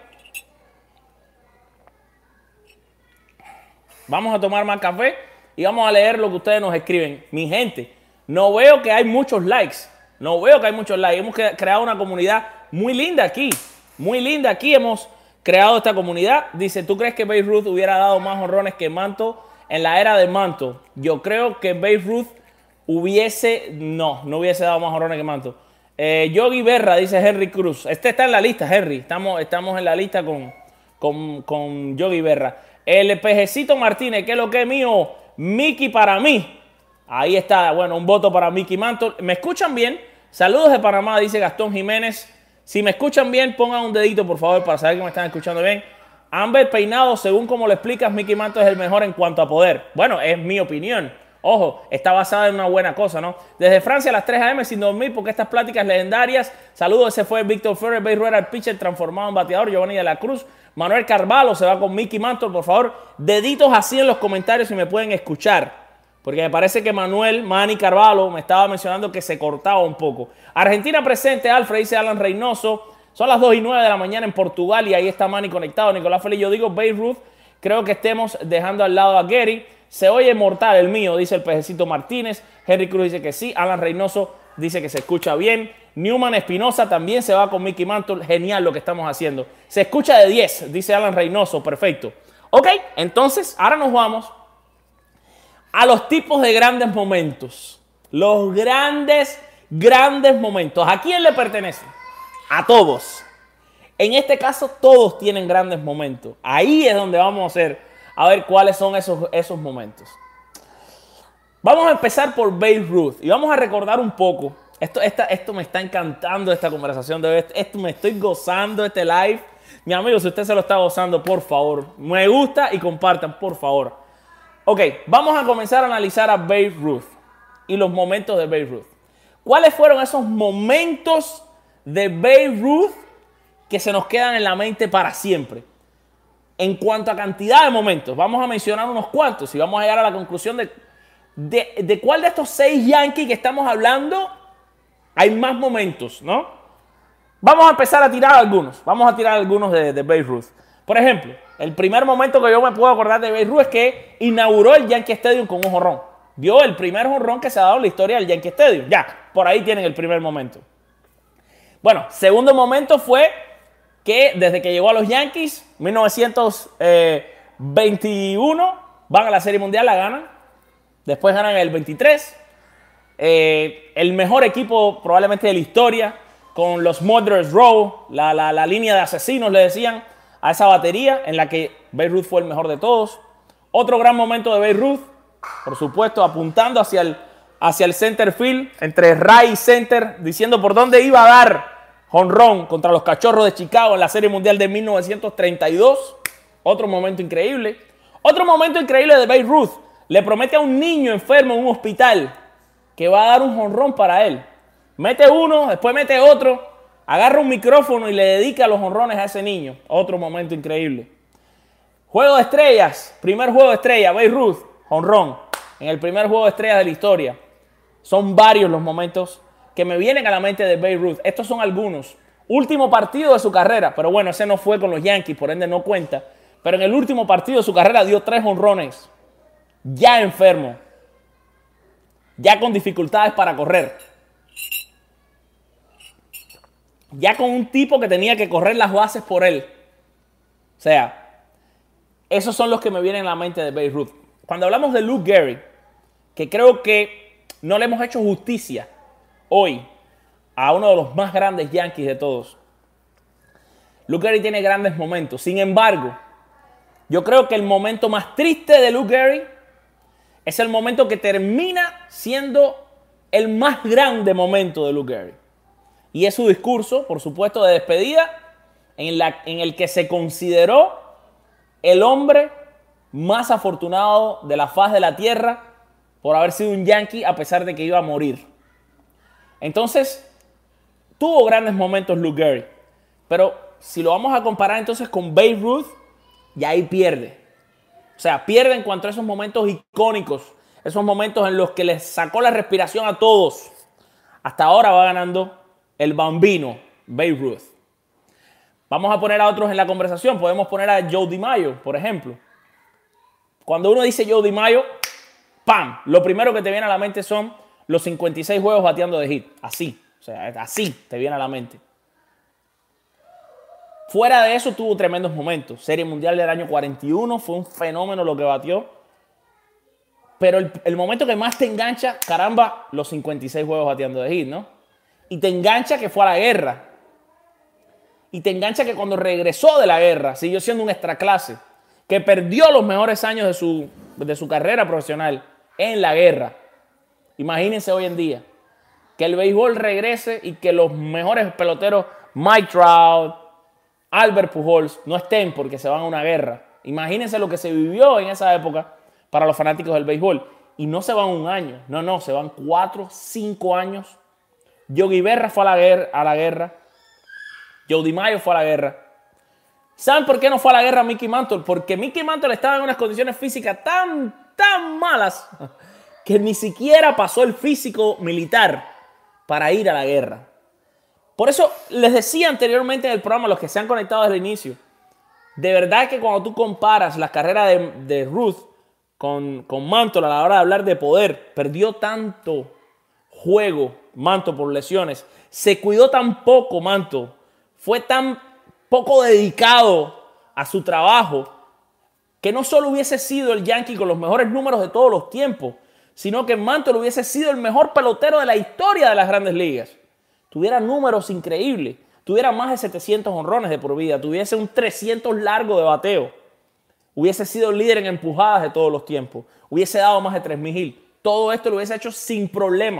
Vamos a tomar más café y vamos a leer lo que ustedes nos escriben. Mi gente, no veo que hay muchos likes. No veo que hay muchos likes. Hemos creado una comunidad muy linda aquí. Muy linda aquí hemos creado esta comunidad. Dice, ¿tú crees que Babe Ruth hubiera dado más honrones que Mantle en la era de Mantle? Yo creo que Babe Ruth hubiese... No, no hubiese dado más honrones que Mantle. Eh, Yogi Berra, dice Henry Cruz. Este está en la lista, Henry. Estamos, estamos en la lista con, con, con Yogi Berra. El Pejecito Martínez, ¿qué es lo que es mío? Mickey para mí. Ahí está, bueno, un voto para Mickey Mantle. ¿Me escuchan bien? Saludos de Panamá, dice Gastón Jiménez. Si me escuchan bien, pongan un dedito, por favor, para saber que me están escuchando bien. Amber Peinado, según como lo explicas, Mickey Mantle es el mejor en cuanto a poder. Bueno, es mi opinión. Ojo, está basada en una buena cosa, ¿no? Desde Francia a las tres a eme sin dormir porque estas pláticas legendarias. Saludos, ese fue Víctor Flores, Babe Ruth era el pitcher transformado en bateador, Giovanni de la Cruz. Manuel Carvalho se va con Mickey Mantle, por favor. Deditos así en los comentarios si me pueden escuchar. Porque me parece que Manuel, Manny Carvalho, me estaba mencionando que se cortaba un poco. Argentina presente, Alfred, dice Alan Reynoso. Son las dos y nueve de la mañana en Portugal y ahí está Manny conectado. Nicolás Feliz, yo digo Babe Ruth, creo que estemos dejando al lado a Gehrig. Se oye mortal el mío, dice el Pejecito Martínez. Henry Cruz dice que sí. Alan Reynoso dice que se escucha bien. Newman Espinosa también se va con Mickey Mantle. Genial lo que estamos haciendo. Se escucha de diez, dice Alan Reynoso. Perfecto. Ok, entonces ahora nos vamos a los tipos de grandes momentos. Los grandes, grandes momentos. ¿A quién le pertenece? A todos. En este caso, todos tienen grandes momentos. Ahí es donde vamos a hacer, a ver cuáles son esos, esos momentos. Vamos a empezar por Babe Ruth y vamos a recordar un poco Esto, esta, esto me está encantando, esta conversación de hoy. Esto me estoy gozando, este live. Mi amigo, si usted se lo está gozando, por favor, me gusta y compartan, por favor. Ok, vamos a comenzar a analizar a Babe Ruth y los momentos de Babe Ruth. ¿Cuáles fueron esos momentos de Babe Ruth que se nos quedan en la mente para siempre? En cuanto a cantidad de momentos, vamos a mencionar unos cuantos y vamos a llegar a la conclusión de, de, de cuál de estos seis Yankees que estamos hablando hay más momentos, ¿no? Vamos a empezar a tirar algunos. Vamos a tirar algunos de, de Babe Ruth. Por ejemplo, el primer momento que yo me puedo acordar de Babe Ruth es que inauguró el Yankee Stadium con un jonrón. Dio el primer jonrón que se ha dado en la historia del Yankee Stadium. Ya, por ahí tienen el primer momento. Bueno, segundo momento fue que desde que llegó a los Yankees, mil novecientos veintiuno, van a la Serie Mundial, la ganan. Después ganan el veintitrés. Eh, el mejor equipo probablemente de la historia, con los Murderers Row, la, la, la línea de asesinos le decían a esa batería en la que Babe Ruth fue el mejor de todos. Otro gran momento de Babe Ruth, por supuesto, apuntando hacia el, hacia el center field, entre right y center, diciendo por dónde iba a dar jonrón contra los Cachorros de Chicago en la Serie Mundial de mil novecientos treinta y dos. Otro momento increíble. Otro momento increíble de Babe Ruth. Le promete a un niño enfermo en un hospital que va a dar un jonrón para él. Mete uno, después mete otro, agarra un micrófono y le dedica los jonrones a ese niño. Otro momento increíble. Juego de estrellas, primer juego de estrellas, Babe Ruth, jonrón, en el primer juego de estrellas de la historia. Son varios los momentos que me vienen a la mente de Babe Ruth. Estos son algunos. Último partido de su carrera, pero bueno, ese no fue con los Yankees, por ende no cuenta. Pero en el último partido de su carrera dio tres jonrones, ya enfermo, ya con dificultades para correr, ya con un tipo que tenía que correr las bases por él. O sea, esos son los que me vienen a la mente de Babe Ruth. Cuando hablamos de Lou Gehrig, que creo que no le hemos hecho justicia hoy a uno de los más grandes Yankees de todos. Lou Gehrig tiene grandes momentos. Sin embargo, yo creo que el momento más triste de Lou Gehrig es el momento que termina siendo el más grande momento de Lou Gehrig. Y es su discurso, por supuesto, de despedida, en, la, en el que se consideró el hombre más afortunado de la faz de la tierra por haber sido un Yankee a pesar de que iba a morir. Entonces, tuvo grandes momentos Lou Gehrig. Pero si lo vamos a comparar entonces con Babe Ruth, ya ahí pierde. O sea, pierde en cuanto a esos momentos icónicos, esos momentos en los que les sacó la respiración a todos. Hasta ahora va ganando el bambino, Babe Ruth. Vamos a poner a otros en la conversación. Podemos poner a Joe DiMaggio, por ejemplo. Cuando uno dice Joe DiMaggio, ¡pam! Lo primero que te viene a la mente son los cincuenta y seis juegos bateando de hit. Así, o sea, así te viene a la mente. Fuera de eso tuvo tremendos momentos. Serie Mundial del año cuarenta y uno, fue un fenómeno lo que batió. Pero el, el momento que más te engancha, caramba, los cincuenta y seis juegos bateando de hit, ¿no? Y te engancha que fue a la guerra. Y te engancha que cuando regresó de la guerra, siguió siendo un extraclase, que perdió los mejores años de su, de su carrera profesional en la guerra. Imagínense hoy en día que el béisbol regrese y que los mejores peloteros, Mike Trout, Albert Pujols, no estén porque se van a una guerra. Imagínense lo que se vivió en esa época para los fanáticos del béisbol. Y no se van un año, no, no, se van cuatro, cinco años. Yogi Berra fue a la guerra, a la guerra. Joe DiMaggio fue a la guerra. ¿Saben por qué no fue a la guerra Mickey Mantle? Porque Mickey Mantle estaba en unas condiciones físicas tan, tan malas que ni siquiera pasó el físico militar para ir a la guerra. Por eso les decía anteriormente en el programa, los que se han conectado desde el inicio, de verdad que cuando tú comparas las carreras de, de Ruth con, con Mantle a la hora de hablar de poder, perdió tanto juego Mantle por lesiones, se cuidó tan poco Mantle, fue tan poco dedicado a su trabajo, que no solo hubiese sido el Yankee con los mejores números de todos los tiempos, sino que Mantle hubiese sido el mejor pelotero de la historia de las Grandes Ligas. Tuviera números increíbles, tuviera más de setecientos jonrones de por vida, tuviese un trescientos largo de bateo, hubiese sido el líder en empujadas de todos los tiempos, hubiese dado más de tres mil hits. Todo esto lo hubiese hecho sin problema,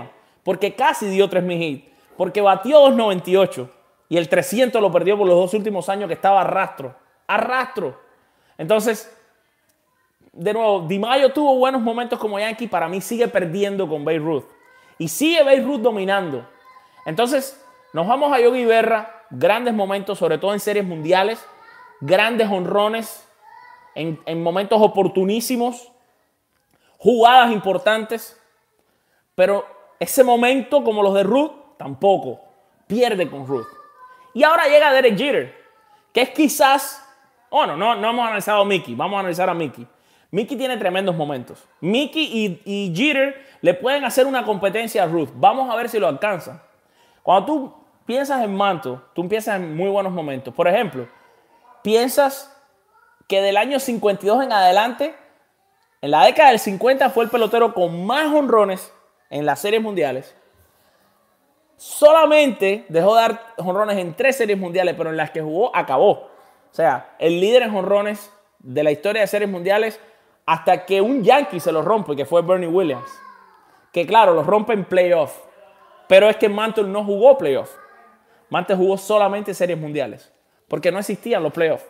porque casi dio tres mil hits, porque batió dos noventa y ocho y el trescientos lo perdió por los dos últimos años que estaba a rastro, a rastro. Entonces, de nuevo, DiMaggio tuvo buenos momentos como Yankee, para mí sigue perdiendo con Babe Ruth y sigue Babe Ruth dominando. Entonces, nos vamos a Yogi Berra, grandes momentos, sobre todo en series mundiales, grandes honrones en, en momentos oportunísimos, jugadas importantes, pero ese momento como los de Ruth, tampoco, pierde con Ruth. Y ahora llega Derek Jeter, que es quizás, bueno, no, no hemos analizado a Mickey, vamos a analizar a Mickey. Mickey tiene tremendos momentos. Mickey y, y Jeter le pueden hacer una competencia a Ruth. Vamos a ver si lo alcanzan. Cuando tú piensas en Mantle, tú piensas en muy buenos momentos. Por ejemplo, piensas que del año cincuenta y dos en adelante, en la década del cincuenta fue el pelotero con más jonrones en las series mundiales. Solamente dejó de dar jonrones en tres series mundiales, pero en las que jugó acabó. O sea, el líder en jonrones de la historia de series mundiales hasta que un Yankee se lo rompe, que fue Bernie Williams. Que claro, lo rompe en playoff. Pero es que Mantle no jugó playoff. Mantle jugó solamente series mundiales, porque no existían los playoffs.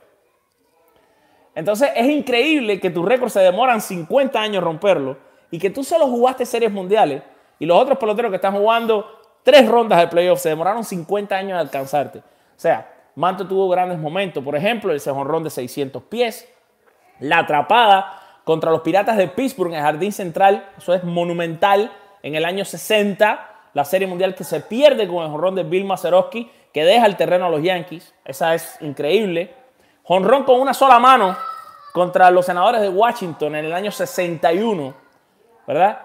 Entonces es increíble que tu récord se demoran cincuenta años romperlo y que tú solo jugaste series mundiales y los otros peloteros que están jugando tres rondas de playoffs se demoraron cincuenta años en alcanzarte. O sea, Mantle tuvo grandes momentos. Por ejemplo, el jonrón de seiscientos pies, la atrapada contra los Piratas de Pittsburgh en el Jardín Central. Eso es monumental en el año sesenta. La serie mundial que se pierde con el jonrón de Bill Mazeroski, que deja el terreno a los Yankees. Esa es increíble. Jonrón con una sola mano contra los Senadores de Washington en el año sesenta y uno, ¿verdad?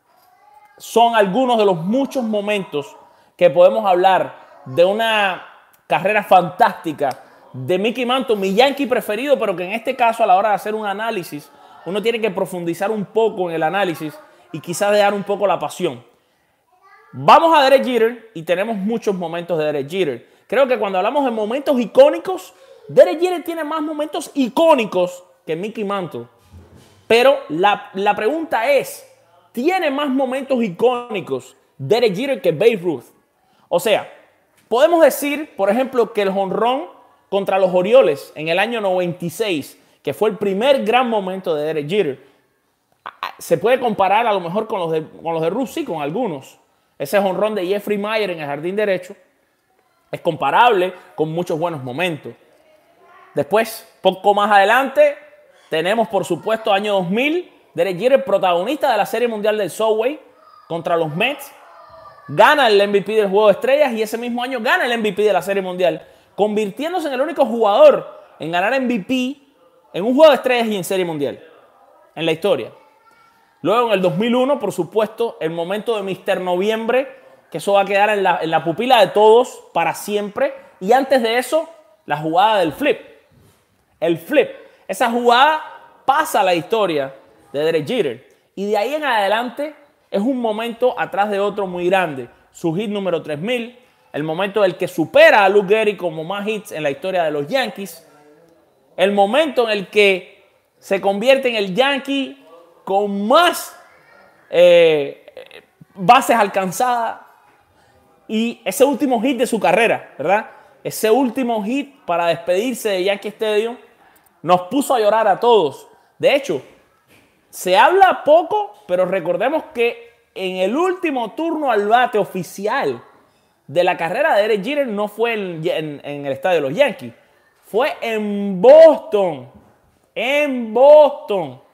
Son algunos de los muchos momentos que podemos hablar de una carrera fantástica de Mickey Mantle, mi Yankee preferido, pero que en este caso a la hora de hacer un análisis, uno tiene que profundizar un poco en el análisis y quizás dejar un poco la pasión. Vamos a Derek Jeter y tenemos muchos momentos de Derek Jeter. Creo que cuando hablamos de momentos icónicos, Derek Jeter tiene más momentos icónicos que Mickey Mantle. Pero la, la pregunta es, ¿tiene más momentos icónicos Derek Jeter que Babe Ruth? O sea, podemos decir, por ejemplo, que el jonrón contra los Orioles en el año noventa y seis, que fue el primer gran momento de Derek Jeter, se puede comparar a lo mejor con los de, con los de Ruth, sí, con algunos. Ese jonrón de Jeffrey Meyer en el jardín derecho es comparable con muchos buenos momentos. Después, poco más adelante, tenemos por supuesto año dos mil, Derek Jeter, protagonista de la Serie Mundial del Subway contra los Mets, gana el M V P del Juego de Estrellas y ese mismo año gana el M V P de la Serie Mundial, convirtiéndose en el único jugador en ganar M V P en un Juego de Estrellas y en Serie Mundial en la historia. Luego en el dos mil uno, por supuesto, el momento de mister Noviembre, que eso va a quedar en la, en la pupila de todos para siempre. Y antes de eso, la jugada del flip. El flip. Esa jugada pasa a la historia de Derek Jeter. Y de ahí en adelante es un momento atrás de otro muy grande. Su hit número tres mil, el momento del que supera a Lou Gehrig como más hits en la historia de los Yankees. El momento en el que se convierte en el Yankee con más eh, bases alcanzadas y ese último hit de su carrera, ¿verdad? Ese último hit para despedirse de Yankee Stadium nos puso a llorar a todos. De hecho, se habla poco, pero recordemos que en el último turno al bate oficial de la carrera de Derek Jeter no fue en, en, en el estadio de los Yankees, fue en Boston, en Boston.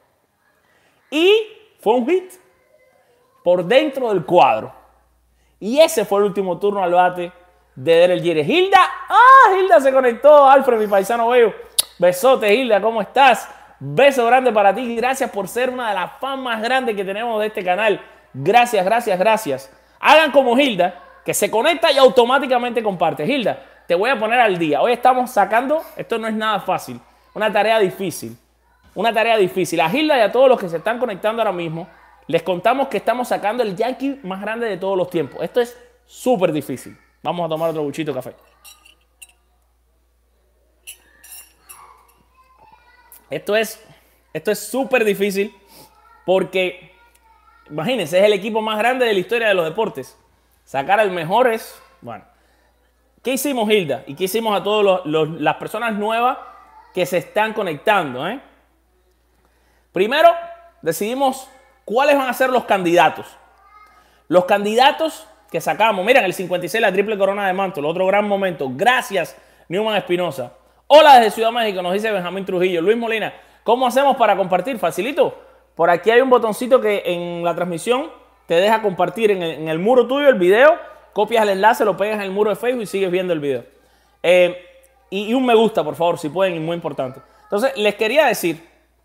Y fue un hit por dentro del cuadro. Y ese fue el último turno al bate de Derek Jeter. Hilda, ¡ah! Hilda se conectó. Alfred, mi paisano bello. Besote, Hilda, ¿cómo estás? Beso grande para ti. Gracias por ser una de las fans más grandes que tenemos de este canal. Gracias, gracias, gracias. Hagan como Hilda, que se conecta y automáticamente comparte. Hilda, te voy a poner al día. Hoy estamos sacando, esto no es nada fácil, una tarea difícil. Una tarea difícil. A Hilda y a todos los que se están conectando ahora mismo, les contamos que estamos sacando el Yankee más grande de todos los tiempos. Esto es súper difícil. Vamos a tomar otro buchito de café. Esto es esto es súper difícil porque, imagínense, es el equipo más grande de la historia de los deportes. Sacar el mejor es, bueno. ¿Qué hicimos, Hilda? ¿Y qué hicimos a todas las personas nuevas que se están conectando? ¿eh? Primero, decidimos cuáles van a ser los candidatos. Los candidatos que sacamos. Miren, el cincuenta y seis, la triple corona de manto. Otro gran momento. Gracias, Newman Espinosa. Hola desde Ciudad México, nos dice Benjamín Trujillo. Luis Molina, ¿cómo hacemos para compartir? Facilito. Por aquí hay un botoncito que en la transmisión te deja compartir en el, en el muro tuyo el video. Copias el enlace, lo pegas en el muro de Facebook y sigues viendo el video. Eh, y, y un me gusta, por favor, si pueden, y muy importante. Entonces, les quería decir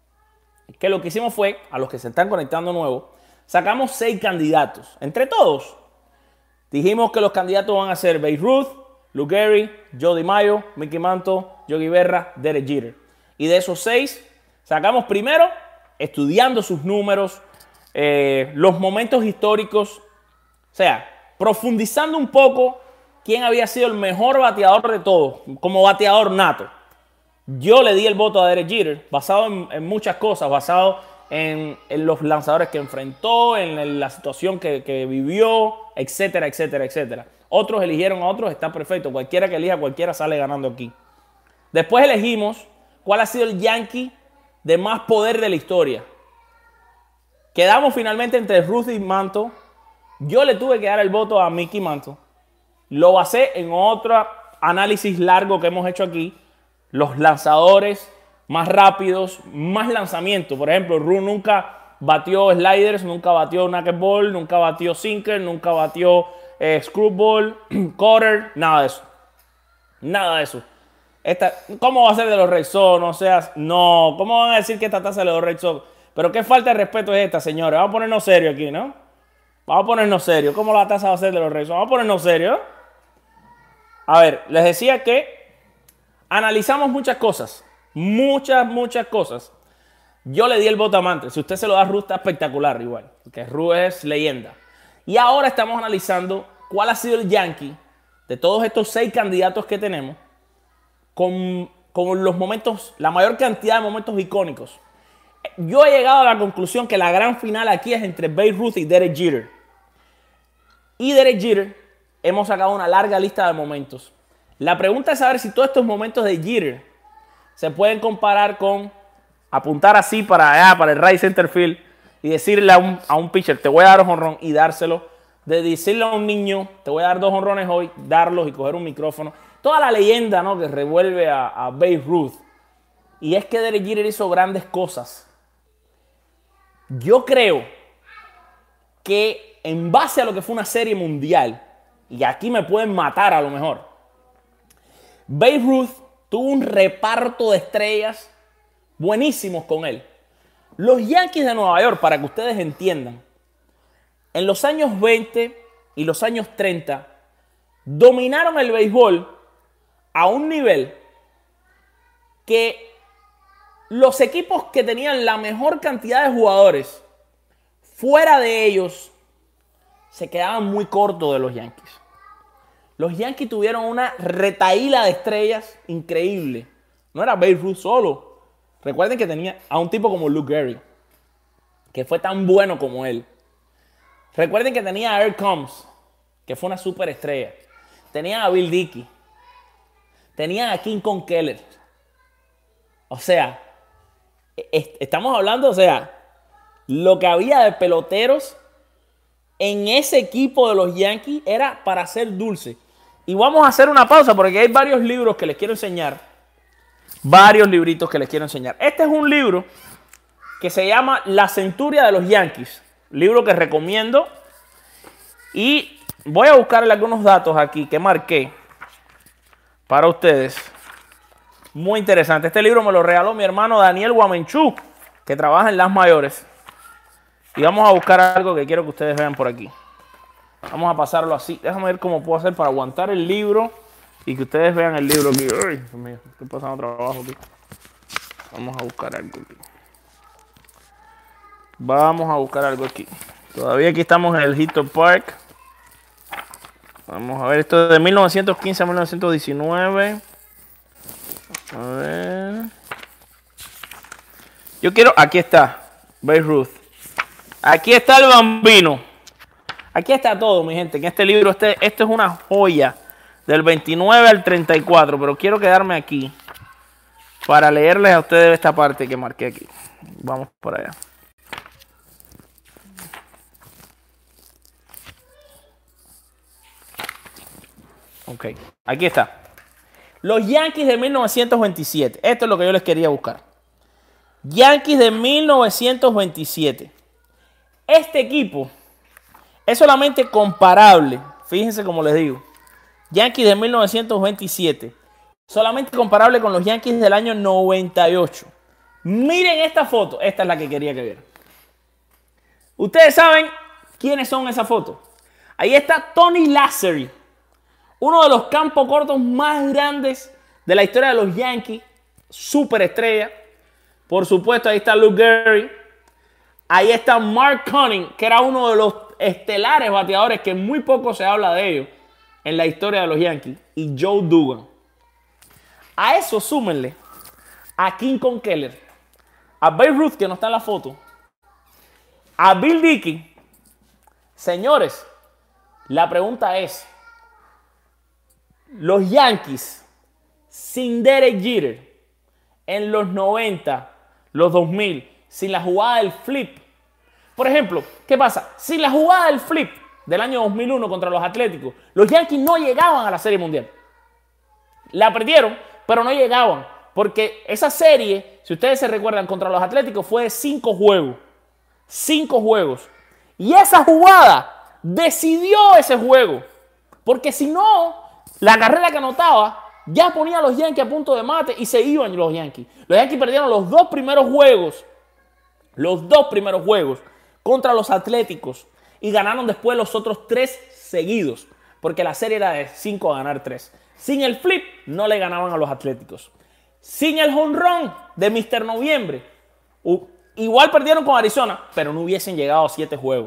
que lo que hicimos fue, a los que se están conectando nuevos, sacamos seis candidatos. Entre todos, dijimos que los candidatos van a ser Babe Ruth, Lou Gehrig, Joe DiMaggio, Mickey Mantle, Yogi Berra, Derek Jeter. Y de esos seis, sacamos primero, estudiando sus números, eh, los momentos históricos, o sea, profundizando un poco quién había sido el mejor bateador de todos, como bateador nato. Yo le di el voto a Derek Jeter, basado en, en muchas cosas, basado en, en los lanzadores que enfrentó, en, en la situación que, que vivió, etcétera, etcétera, etcétera. Otros eligieron a otros, está perfecto. Cualquiera que elija, cualquiera sale ganando aquí. Después elegimos cuál ha sido el Yankee de más poder de la historia. Quedamos finalmente entre Ruth y Mantle. Yo le tuve que dar el voto a Mickey Mantle. Lo basé en otro análisis largo que hemos hecho aquí. Los lanzadores más rápidos, más lanzamiento. Por ejemplo, Ruth nunca batió sliders, nunca batió knuckleball, nunca batió sinker, nunca batió eh, screwball, cutter, nada de eso. Nada de eso. Esta, ¿Cómo va a ser de los Red Sox? No seas, no. ¿Cómo van a decir que esta taza es de los Red Sox? Pero qué falta de respeto es esta, señores. Vamos a ponernos serio aquí, ¿no? Vamos a ponernos serio. ¿Cómo la taza va a ser de los Red Sox? Vamos a ponernos serio. A ver, les decía que analizamos muchas cosas. Muchas, muchas cosas. Yo le di el voto a Mantle. Si usted se lo da a Ruth, está espectacular igual. Porque Ruth es leyenda. Y ahora estamos analizando cuál ha sido el Yankee de todos estos seis candidatos que tenemos con, con los momentos, la mayor cantidad de momentos icónicos. Yo he llegado a la conclusión que la gran final aquí es entre Babe Ruth y Derek Jeter. Y Derek Jeter hemos sacado una larga lista de momentos. La pregunta es saber si todos estos momentos de Jeter se pueden comparar con apuntar así para allá, para el right center field y decirle a un, a un pitcher, te voy a dar un jonrón y dárselo. De decirle a un niño, te voy a dar dos jonrones hoy, darlos y coger un micrófono. Toda la leyenda, ¿no?, que revuelve a, a Babe Ruth. Y es que Derek Jeter hizo grandes cosas. Yo creo que en base a lo que fue una serie mundial, y aquí me pueden matar a lo mejor, Babe Ruth tuvo un reparto de estrellas buenísimos con él. Los Yankees de Nueva York, para que ustedes entiendan, en los años veinte y los años treinta, dominaron el béisbol a un nivel que los equipos que tenían la mejor cantidad de jugadores fuera de ellos se quedaban muy cortos de los Yankees. Los Yankees tuvieron una retahíla de estrellas increíble. No era Babe Ruth solo. Recuerden que tenía a un tipo como Lou Gehrig, que fue tan bueno como él. Recuerden que tenía a Eric Combs, que fue una superestrella. Tenían a Bill Dickey. Tenían a King Kong Keller. O sea, estamos hablando, o sea, lo que había de peloteros en ese equipo de los Yankees era para hacer dulce. Y vamos a hacer una pausa porque hay varios libros que les quiero enseñar. Varios libritos que les quiero enseñar. Este es un libro que se llama La Centuria de los Yankees. Libro que recomiendo. Y voy a buscarle algunos datos aquí que marqué para ustedes. Muy interesante. Este libro me lo regaló mi hermano Daniel Guamenchú, que trabaja en Las Mayores. Y vamos a buscar algo que quiero que ustedes vean por aquí. Vamos a pasarlo así. Déjame ver cómo puedo hacer para aguantar el libro y que ustedes vean el libro aquí. Ay, Dios mío, estoy pasando trabajo aquí. Vamos a buscar algo aquí. Vamos a buscar algo aquí. Todavía aquí estamos en el Hilton Park. Vamos a ver, esto es de mil novecientos quince a mil novecientos diecinueve. A ver. Yo quiero, aquí está, Babe Ruth. Aquí está el bambino. Aquí está todo, mi gente. En este libro, este, esto es una joya del veintinueve al treinta y cuatro, pero quiero quedarme aquí para leerles a ustedes esta parte que marqué aquí. Vamos por allá. Ok, aquí está. Los Yankees de mil novecientos veintisiete. Esto es lo que yo les quería buscar. Yankees de mil novecientos veintisiete. Este equipo es solamente comparable. Fíjense como les digo. Yankees de mil novecientos veintisiete. Solamente comparable con los Yankees del año noventa y ocho. Miren esta foto. Esta es la que quería que vieran. Ustedes saben quiénes son esas fotos. Ahí está Tony Lazzeri, uno de los campos cortos más grandes de la historia de los Yankees. Superestrella. Por supuesto, ahí está Lou Gehrig. Ahí está Mark Canning, que era uno de los estelares bateadores que muy poco se habla de ellos en la historia de los Yankees. Y Joe Dugan. A eso súmenle a King Kong Keller, a Babe Ruth, que no está en la foto, a Bill Dickey. Señores, la pregunta es, los Yankees sin Derek Jeter en los noventa, los dos mil, sin la jugada del flip. Por ejemplo, ¿qué pasa? Sin la jugada del flip del año dos mil uno contra los Atléticos, los Yankees no llegaban a la Serie Mundial. La perdieron, pero no llegaban. Porque esa serie, si ustedes se recuerdan, contra los Atléticos fue de cinco juegos. Cinco juegos. Y esa jugada decidió ese juego. Porque si no, la carrera que anotaba ya ponía a los Yankees a punto de mate y se iban los Yankees. Los Yankees perdieron los dos primeros juegos. Los dos primeros juegos contra los Atléticos. Y ganaron después los otros tres seguidos. Porque la serie era de cinco a ganar tres. Sin el flip, no le ganaban a los Atléticos. Sin el home run de mister Noviembre, uh, igual perdieron con Arizona, pero no hubiesen llegado a siete juegos.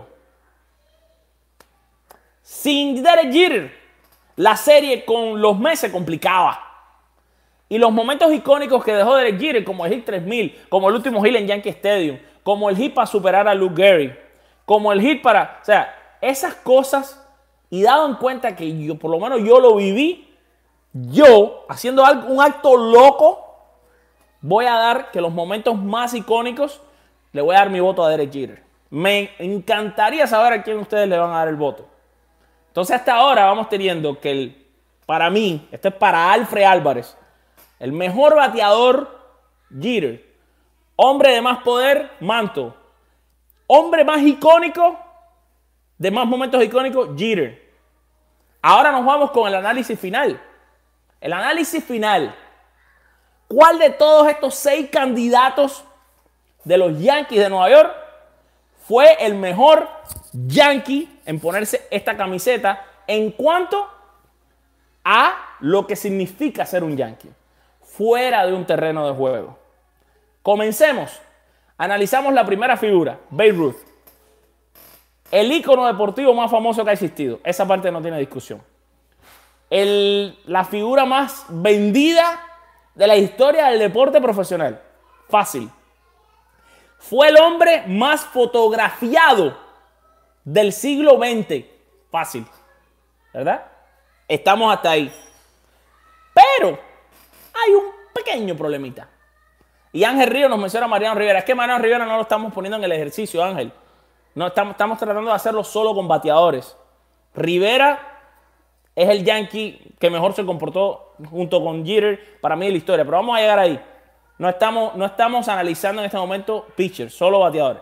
Sin Derek Jeter, la serie con los Mets se complicaba. Y los momentos icónicos que dejó Derek Jeter, como el hit tres mil, como el último hit en Yankee Stadium, como el hit para superar a Lou Gehrig, como el hit para... O sea, esas cosas, y dado en cuenta que yo, por lo menos yo lo viví, yo, haciendo algo, un acto loco, voy a dar que los momentos más icónicos, le voy a dar mi voto a Derek Jeter. Me encantaría saber a quién ustedes le van a dar el voto. Entonces hasta ahora vamos teniendo que, el, para mí, esto es para Alfred Álvarez, el mejor bateador, Jeter. Hombre de más poder, Mantle. Hombre más icónico, de más momentos icónicos, Jeter. Ahora nos vamos con el análisis final. El análisis final. ¿Cuál de todos estos seis candidatos de los Yankees de Nueva York fue el mejor Yankee en ponerse esta camiseta en cuanto a lo que significa ser un Yankee fuera de un terreno de juego? Comencemos. Analizamos la primera figura, Babe Ruth. El ícono deportivo más famoso que ha existido. Esa parte no tiene discusión. El, la figura más vendida de la historia del deporte profesional. Fácil. Fue el hombre más fotografiado del siglo veinte. Fácil. ¿Verdad? Estamos hasta ahí. Pero hay un pequeño problemita. Y Ángel Ríos nos menciona a Mariano Rivera. Es que Mariano Rivera no lo estamos poniendo en el ejercicio, Ángel. No, estamos, estamos tratando de hacerlo solo con bateadores. Rivera es el Yankee que mejor se comportó junto con Jeter para mí de la historia. Pero vamos a llegar ahí. No estamos, no estamos analizando en este momento pitchers, solo bateadores.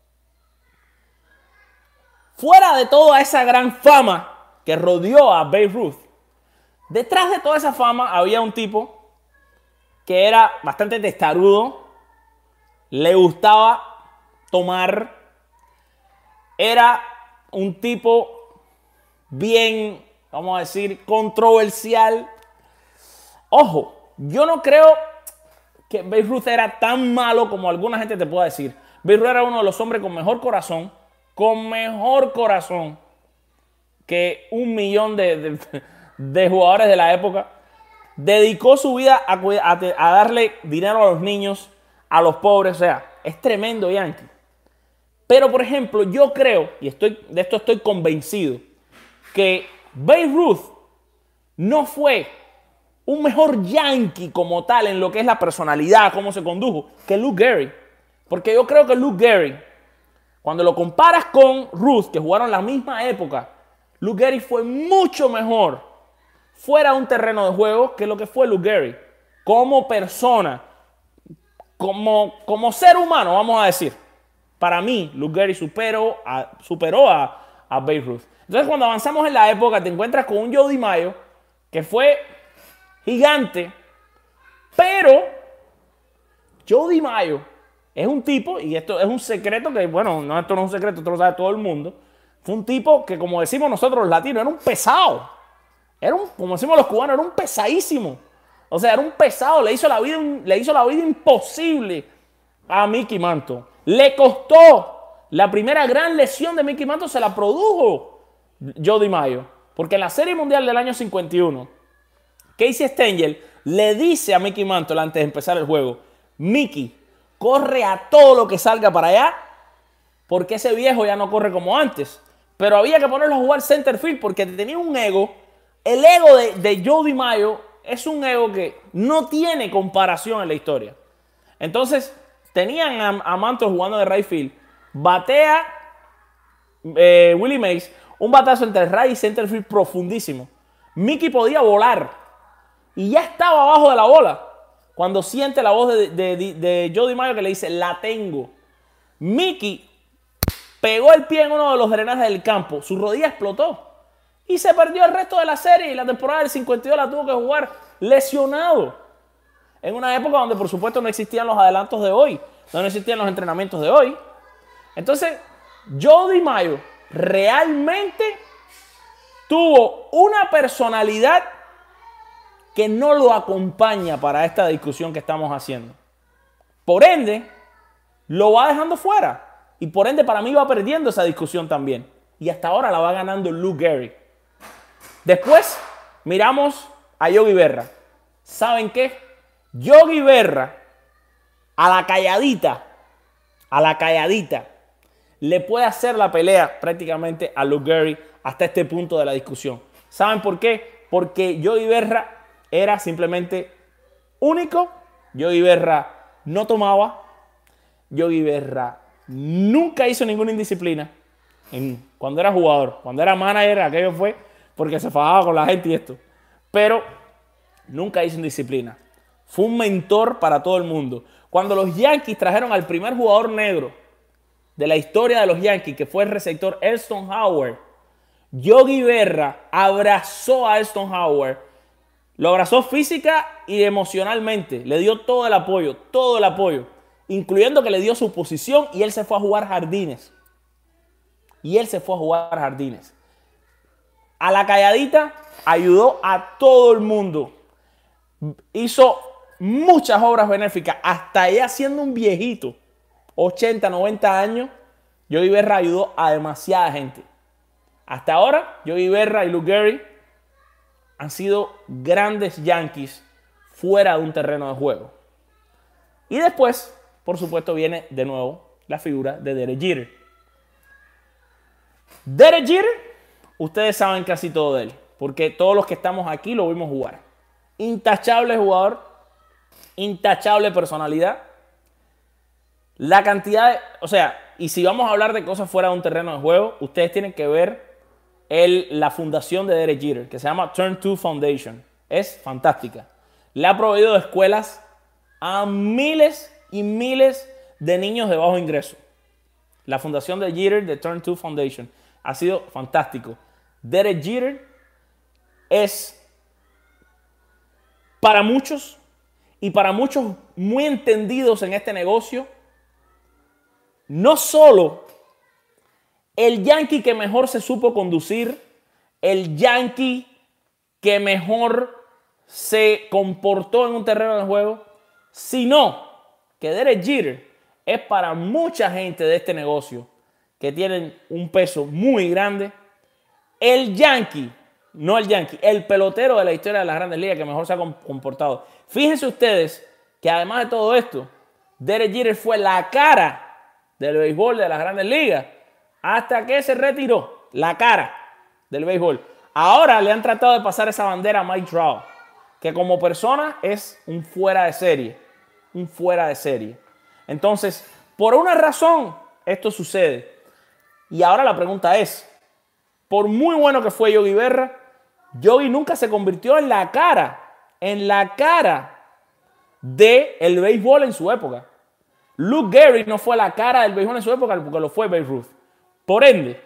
Fuera de toda esa gran fama que rodeó a Babe Ruth, detrás de toda esa fama había un tipo que era bastante testarudo, le gustaba tomar, era un tipo bien, vamos a decir, controversial. Ojo, yo no creo que Babe Ruth era tan malo como alguna gente te pueda decir. Babe Ruth era uno de los hombres con mejor corazón, con mejor corazón que un millón de, de, de jugadores de la época. Dedicó su vida a, a, a darle dinero a los niños, a los pobres. O sea, es tremendo Yankee. Pero, por ejemplo, yo creo, y estoy, de esto estoy convencido, que Babe Ruth no fue un mejor Yankee como tal en lo que es la personalidad, cómo se condujo, que Lou Gehrig. Porque yo creo que Lou Gehrig, cuando lo comparas con Ruth, que jugaron la misma época, Lou Gehrig fue mucho mejor fuera de un terreno de juego que lo que fue Lou Gehrig. Como persona, como, como ser humano, vamos a decir. Para mí, Lou Gehrig superó a, superó a, a Babe Ruth. Entonces, cuando avanzamos en la época, te encuentras con un Joe DiMaggio que fue gigante, pero Joe DiMaggio es un tipo, y esto es un secreto que, bueno, no, esto no es un secreto, esto lo sabe todo el mundo. Fue un tipo que, como decimos nosotros los latinos, era un pesado. Era un, como decimos los cubanos, era un pesadísimo. O sea, era un pesado, le hizo la vida, le hizo la vida imposible a Mickey Mantle. Le costó. La primera gran lesión de Mickey Mantle se la produjo Joe DiMaggio. Porque en la Serie Mundial del año cincuenta y uno, Casey Stengel le dice a Mickey Mantle antes de empezar el juego: Mickey, corre a todo lo que salga para allá, porque ese viejo ya no corre como antes. Pero había que ponerlo a jugar center field porque tenía un ego. El ego de, de Joe DiMaggio es un ego que no tiene comparación en la historia. Entonces, tenían a, a Mantle jugando de right field. Batea eh, Willie Mays, un batazo entre right y center field profundísimo. Mickey podía volar y ya estaba abajo de la bola cuando siente la voz de, de, de, de Joe DiMaggio que le dice: la tengo. Mickey pegó el pie en uno de los drenajes del campo, su rodilla explotó y se perdió el resto de la serie, y la temporada del cincuenta y dos la tuvo que jugar lesionado. En una época donde, por supuesto, no existían los adelantos de hoy, donde no existían los entrenamientos de hoy. Entonces, Joe DiMaggio realmente tuvo una personalidad que no lo acompaña para esta discusión que estamos haciendo. Por ende, lo va dejando fuera. Y por ende, para mí va perdiendo esa discusión también. Y hasta ahora la va ganando Lou Gehrig. Después, miramos a Yogi Berra. ¿Saben qué? Yogi Berra, a la calladita, a la calladita, le puede hacer la pelea prácticamente a Lou Gehrig hasta este punto de la discusión. ¿Saben por qué? Porque Yogi Berra era simplemente único. Yogi Berra no tomaba. Yogi Berra nunca hizo ninguna indisciplina. En, cuando era jugador, cuando era manager, aquello fue porque se fajaba con la gente y esto. Pero nunca hizo indisciplina. Fue un mentor para todo el mundo. Cuando los Yankees trajeron al primer jugador negro de la historia de los Yankees, que fue el receptor Elston Howard, Yogi Berra abrazó a Elston Howard. Lo abrazó física y emocionalmente. Le dio todo el apoyo, todo el apoyo. Incluyendo que le dio su posición y él se fue a jugar jardines. Y él se fue a jugar jardines. A la calladita ayudó a todo el mundo. Hizo muchas obras benéficas. Hasta ya siendo un viejito, ochenta, noventa años, Yogi Berra ayudó a demasiada gente. Hasta ahora, Yogi Berra y Lou Gehrig han sido grandes Yankees fuera de un terreno de juego. Y después, por supuesto, viene de nuevo la figura de Derek Jeter. Derek Jeter, ustedes saben casi todo de él, porque todos los que estamos aquí lo vimos jugar. Intachable jugador, intachable personalidad. La cantidad de, o sea, y si vamos a hablar de cosas fuera de un terreno de juego, ustedes tienen que ver el, la fundación de Derek Jeter, que se llama Turn two Foundation. Es fantástica. Le ha proveído de escuelas a miles y miles de niños de bajo ingreso. La fundación de Jeter, de Turn two Foundation, ha sido fantástico. Derek Jeter es, para muchos, y para muchos muy entendidos en este negocio, no solo el Yankee que mejor se supo conducir, el Yankee que mejor se comportó en un terreno de juego, sino que Derek Jeter es para mucha gente de este negocio que tienen un peso muy grande, el Yankee, no el Yankee, el pelotero de la historia de las Grandes Ligas que mejor se ha comportado. Fíjense ustedes que además de todo esto, Derek Jeter fue la cara del béisbol de las grandes ligas hasta que se retiró, la cara del béisbol. Ahora le han tratado de pasar esa bandera a Mike Trout, que como persona es un fuera de serie, un fuera de serie. Entonces, por una razón, esto sucede. Y ahora la pregunta es, por muy bueno que fue Yogi Berra, Yogi nunca se convirtió en la cara, en la cara del béisbol en su época. Luke Gehrig no fue la cara del béisbol en su época porque lo fue Babe Ruth. Por ende,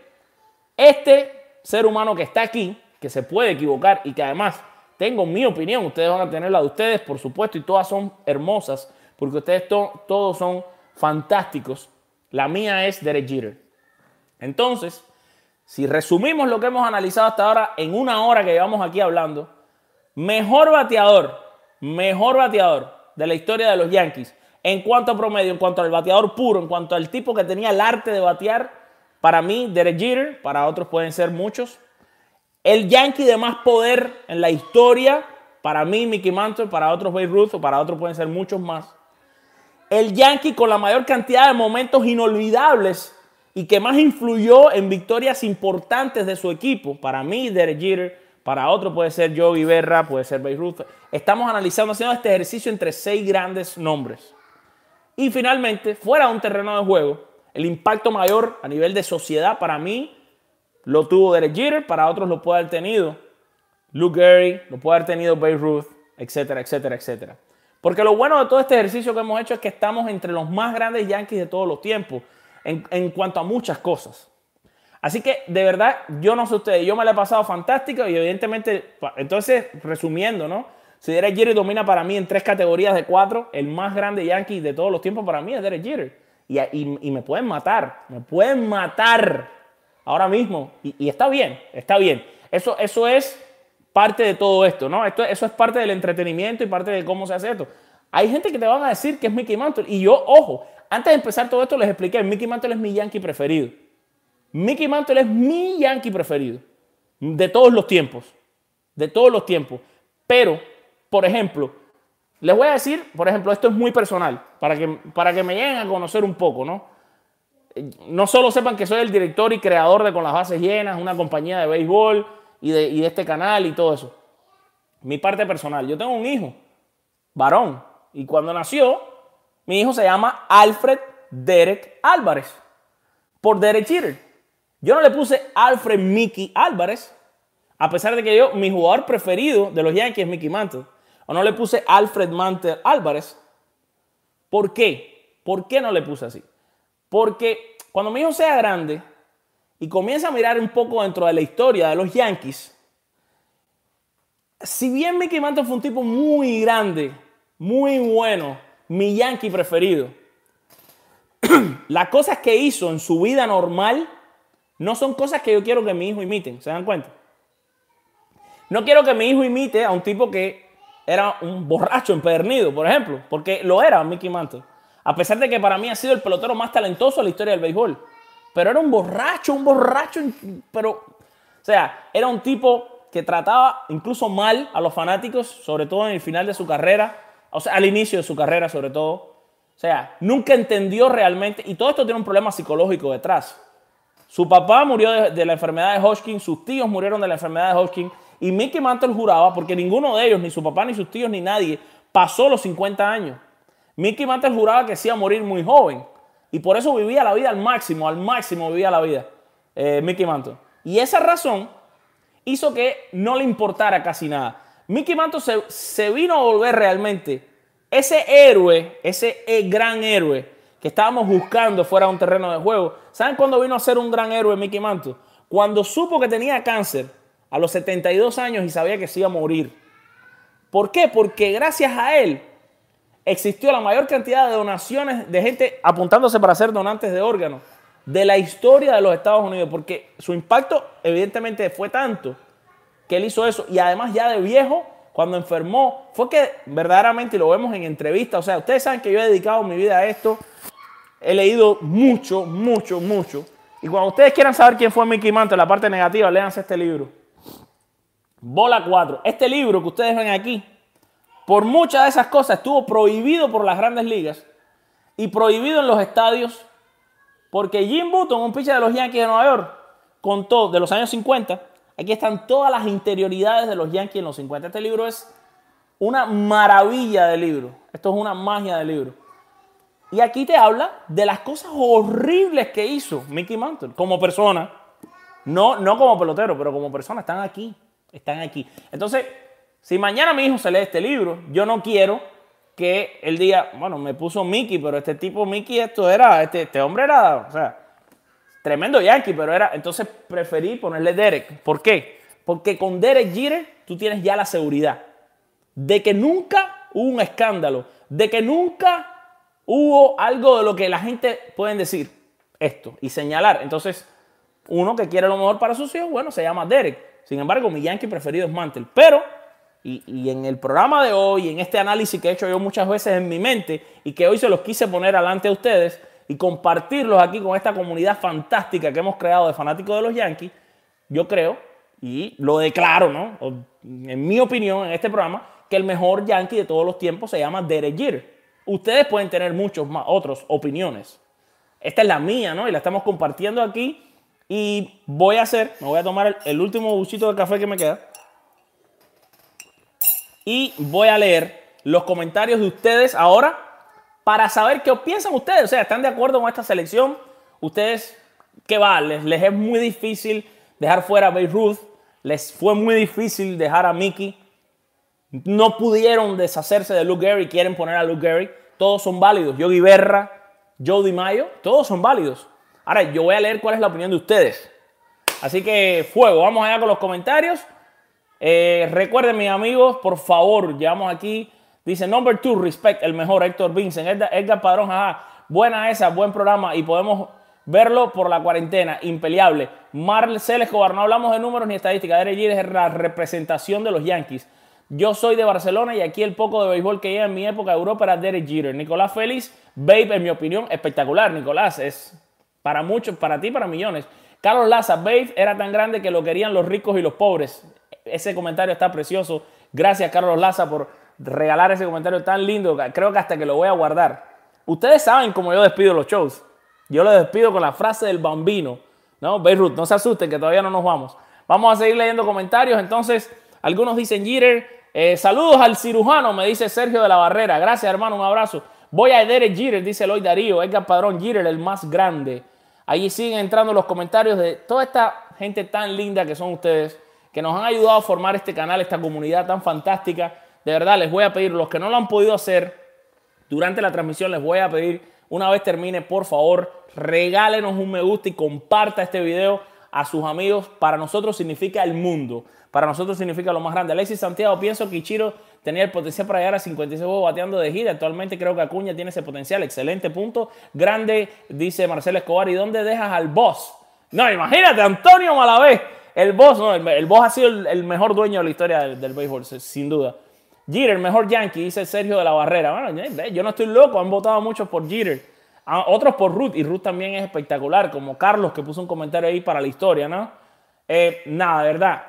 este ser humano que está aquí, que se puede equivocar y que además tengo mi opinión, ustedes van a tener la de ustedes, por supuesto, y todas son hermosas, porque ustedes to todos son fantásticos. La mía es Derek Jeter. Entonces, si resumimos lo que hemos analizado hasta ahora en una hora que llevamos aquí hablando, mejor bateador, mejor bateador de la historia de los Yankees, en cuanto a promedio, en cuanto al bateador puro, en cuanto al tipo que tenía el arte de batear, para mí, Derek Jeter, para otros pueden ser muchos. El Yankee de más poder en la historia, para mí, Mickey Mantle, para otros Babe Ruth, o para otros pueden ser muchos más. El Yankee con la mayor cantidad de momentos inolvidables y que más influyó en victorias importantes de su equipo, para mí, Derek Jeter, para otros puede ser Yogi Berra, puede ser Babe Ruth. Estamos analizando, haciendo este ejercicio entre seis grandes nombres. Y finalmente, fuera de un terreno de juego, el impacto mayor a nivel de sociedad para mí lo tuvo Derek Jeter, para otros lo puede haber tenido Luke Gehrig, lo puede haber tenido Babe Ruth, etcétera, etcétera, etcétera. Porque lo bueno de todo este ejercicio que hemos hecho es que estamos entre los más grandes Yankees de todos los tiempos en, en cuanto a muchas cosas. Así que, de verdad, yo no sé ustedes, yo me la he pasado fantástico y evidentemente, entonces, resumiendo, ¿no? Si Derek Jeter domina para mí en tres categorías de cuatro, el más grande Yankee de todos los tiempos para mí es Derek Jeter. Y, y, y me pueden matar, me pueden matar ahora mismo. Y, y está bien, está bien. Eso, eso es parte de todo esto, ¿no? Esto, eso es parte del entretenimiento y parte de cómo se hace esto. Hay gente que te van a decir que es Mickey Mantle. Y yo, ojo, antes de empezar todo esto les expliqué, Mickey Mantle es mi Yankee preferido. Mickey Mantle es mi Yankee preferido. De todos los tiempos. De todos los tiempos. Pero, por ejemplo, les voy a decir, por ejemplo, esto es muy personal, para que, para que me lleguen a conocer un poco, ¿no? No solo sepan que soy el director y creador de Con las Bases Llenas, una compañía de béisbol y de, y de este canal y todo eso. Mi parte personal, yo tengo un hijo, varón, y cuando nació, mi hijo se llama Alfred Derek Álvarez, por Derek Jeter. Yo no le puse Alfred Mickey Álvarez, a pesar de que yo, mi jugador preferido de los Yankees es Mickey Mantle. O no le puse Alfred Mantle Álvarez. ¿Por qué? ¿Por qué no le puse así? Porque cuando mi hijo sea grande y comience a mirar un poco dentro de la historia de los Yankees, si bien Mickey Mantle fue un tipo muy grande, muy bueno, mi Yankee preferido, las cosas que hizo en su vida normal no son cosas que yo quiero que mi hijo imiten. ¿Se dan cuenta? No quiero que mi hijo imite a un tipo que era un borracho empedernido, por ejemplo, porque lo era Mickey Mantle. A pesar de que para mí ha sido el pelotero más talentoso de la historia del béisbol. Pero era un borracho, un borracho, pero, o sea, era un tipo que trataba incluso mal a los fanáticos, sobre todo en el final de su carrera, o sea, al inicio de su carrera sobre todo. O sea, nunca entendió realmente, y todo esto tiene un problema psicológico detrás. Su papá murió de, de la enfermedad de Hodgkin, sus tíos murieron de la enfermedad de Hodgkin, y Mickey Mantle juraba, porque ninguno de ellos, ni su papá, ni sus tíos, ni nadie, pasó los cincuenta años. Mickey Mantle juraba que se iba a morir muy joven. Y por eso vivía la vida al máximo, al máximo vivía la vida eh, Mickey Mantle. Y esa razón hizo que no le importara casi nada. Mickey Mantle se, se vino a volver realmente ese héroe, ese gran héroe que estábamos buscando fuera de un terreno de juego. ¿Saben cuándo vino a ser un gran héroe Mickey Mantle? Cuando supo que tenía cáncer a los setenta y dos años y sabía que se iba a morir. ¿Por qué? Porque gracias a él existió la mayor cantidad de donaciones de gente apuntándose para ser donantes de órganos de la historia de los Estados Unidos, porque su impacto evidentemente fue tanto que él hizo eso. Y además ya de viejo, cuando enfermó, fue que verdaderamente, y lo vemos en entrevistas, o sea, ustedes saben que yo he dedicado mi vida a esto, he leído mucho, mucho, mucho. Y cuando ustedes quieran saber quién fue Mickey Mantle, la parte negativa, léanse este libro. Bola cuatro. Este libro que ustedes ven aquí, por muchas de esas cosas estuvo prohibido por las grandes ligas y prohibido en los estadios Porque Jim Button, un pitcher de los Yankees de Nueva York, contó de los años cincuenta, aquí están todas las interioridades de los Yankees en los cincuenta. Este libro es una maravilla de libro. Esto es una magia de libro. Y aquí te habla de las cosas horribles que hizo Mickey Mantle como persona. No, no como pelotero, pero como persona. Están aquí. Están aquí. Entonces, si mañana mi hijo se lee este libro, yo no quiero que él diga, bueno, me puso Mickey, pero este tipo Mickey, esto era, este, este hombre era, o sea, tremendo Yankee, pero era, entonces preferí ponerle Derek. ¿Por qué? Porque con Derek Jeter tú tienes ya la seguridad de que nunca hubo un escándalo, de que nunca hubo algo de lo que la gente puede decir esto y señalar. Entonces, uno que quiere lo mejor para sus hijos, bueno, se llama Derek. Sin embargo, mi Yankee preferido es Mantle. Pero, y, y en el programa de hoy, en este análisis que he hecho yo muchas veces en mi mente y que hoy se los quise poner delante de ustedes y compartirlos aquí con esta comunidad fantástica que hemos creado de fanáticos de los Yankees, yo creo, y lo declaro, ¿no? En mi opinión, en este programa, que el mejor Yankee de todos los tiempos se llama Derek Jeter. Ustedes pueden tener muchos más, otros opiniones. Esta es la mía, ¿no? Y la estamos compartiendo aquí. Y voy a hacer, me voy a tomar el, el último buchito de café que me queda. Y voy a leer los comentarios de ustedes ahora para saber qué piensan ustedes. O sea, ¿están de acuerdo con esta selección? Ustedes, ¿qué va? Les, les es muy difícil dejar fuera a Babe Ruth. Les fue muy difícil dejar a Mickey. No pudieron deshacerse de Lou Gehrig. Quieren poner a Lou Gehrig. Todos son válidos. Yogi Berra, Joe DiMaggio, todos son válidos. Ahora, yo voy a leer cuál es la opinión de ustedes. Así que, fuego. Vamos allá con los comentarios. Eh, recuerden, mis amigos, por favor, llevamos aquí. Dice, number two, respect, el mejor, Héctor Vincent. Edgar, Edgar Padrón, jaja. Buena esa, buen programa. Y podemos verlo por la cuarentena. Impeleable. Marcel Escobar, no hablamos de números ni estadísticas. Derek Jeter es la representación de los Yankees. Yo soy de Barcelona y aquí el poco de béisbol que lleva en mi época de Europa era Derek Jeter. Nicolás Félix, Babe, en mi opinión, espectacular. Nicolás, es para muchos, para ti, para millones. Carlos Laza, Babe era tan grande que lo querían los ricos y los pobres. Ese comentario está precioso. Gracias, Carlos Laza, por regalar ese comentario tan lindo. Creo que hasta que lo voy a guardar. Ustedes saben cómo yo despido los shows. Yo los despido con la frase del bambino. ¿No? Beirut, no se asusten que todavía no nos vamos. Vamos a seguir leyendo comentarios. Entonces, algunos dicen Jeter. Eh, saludos al cirujano, me dice Sergio de la Barrera. Gracias, hermano, un abrazo. Voy a Derek Jeter, dice Eloy Darío. Edgar Padrón, Jeter, el más grande. Ahí siguen entrando los comentarios de toda esta gente tan linda que son ustedes, que nos han ayudado a formar este canal, esta comunidad tan fantástica. De verdad, les voy a pedir, los que no lo han podido hacer durante la transmisión, les voy a pedir, una vez termine, por favor, regálenos un me gusta y comparta este video a sus amigos. Para nosotros significa el mundo. Para nosotros significa lo más grande. Alexis Santiago, pienso que Ichiro tenía el potencial para llegar a cincuenta y seis juegos bateando de gira. Actualmente creo que Acuña tiene ese potencial. Excelente punto. Grande, dice Marcelo Escobar. ¿Y dónde dejas al boss? No, imagínate, Antonio Malavé. El boss, no, el, el boss ha sido el, el mejor dueño de la historia del, del béisbol, sin duda. Jeter, el mejor Yankee, dice Sergio de la Barrera. Bueno, yo no estoy loco, han votado muchos por Jeter. A otros por Ruth, y Ruth también es espectacular, como Carlos, que puso un comentario ahí para la historia, ¿no? Eh, nada, de verdad.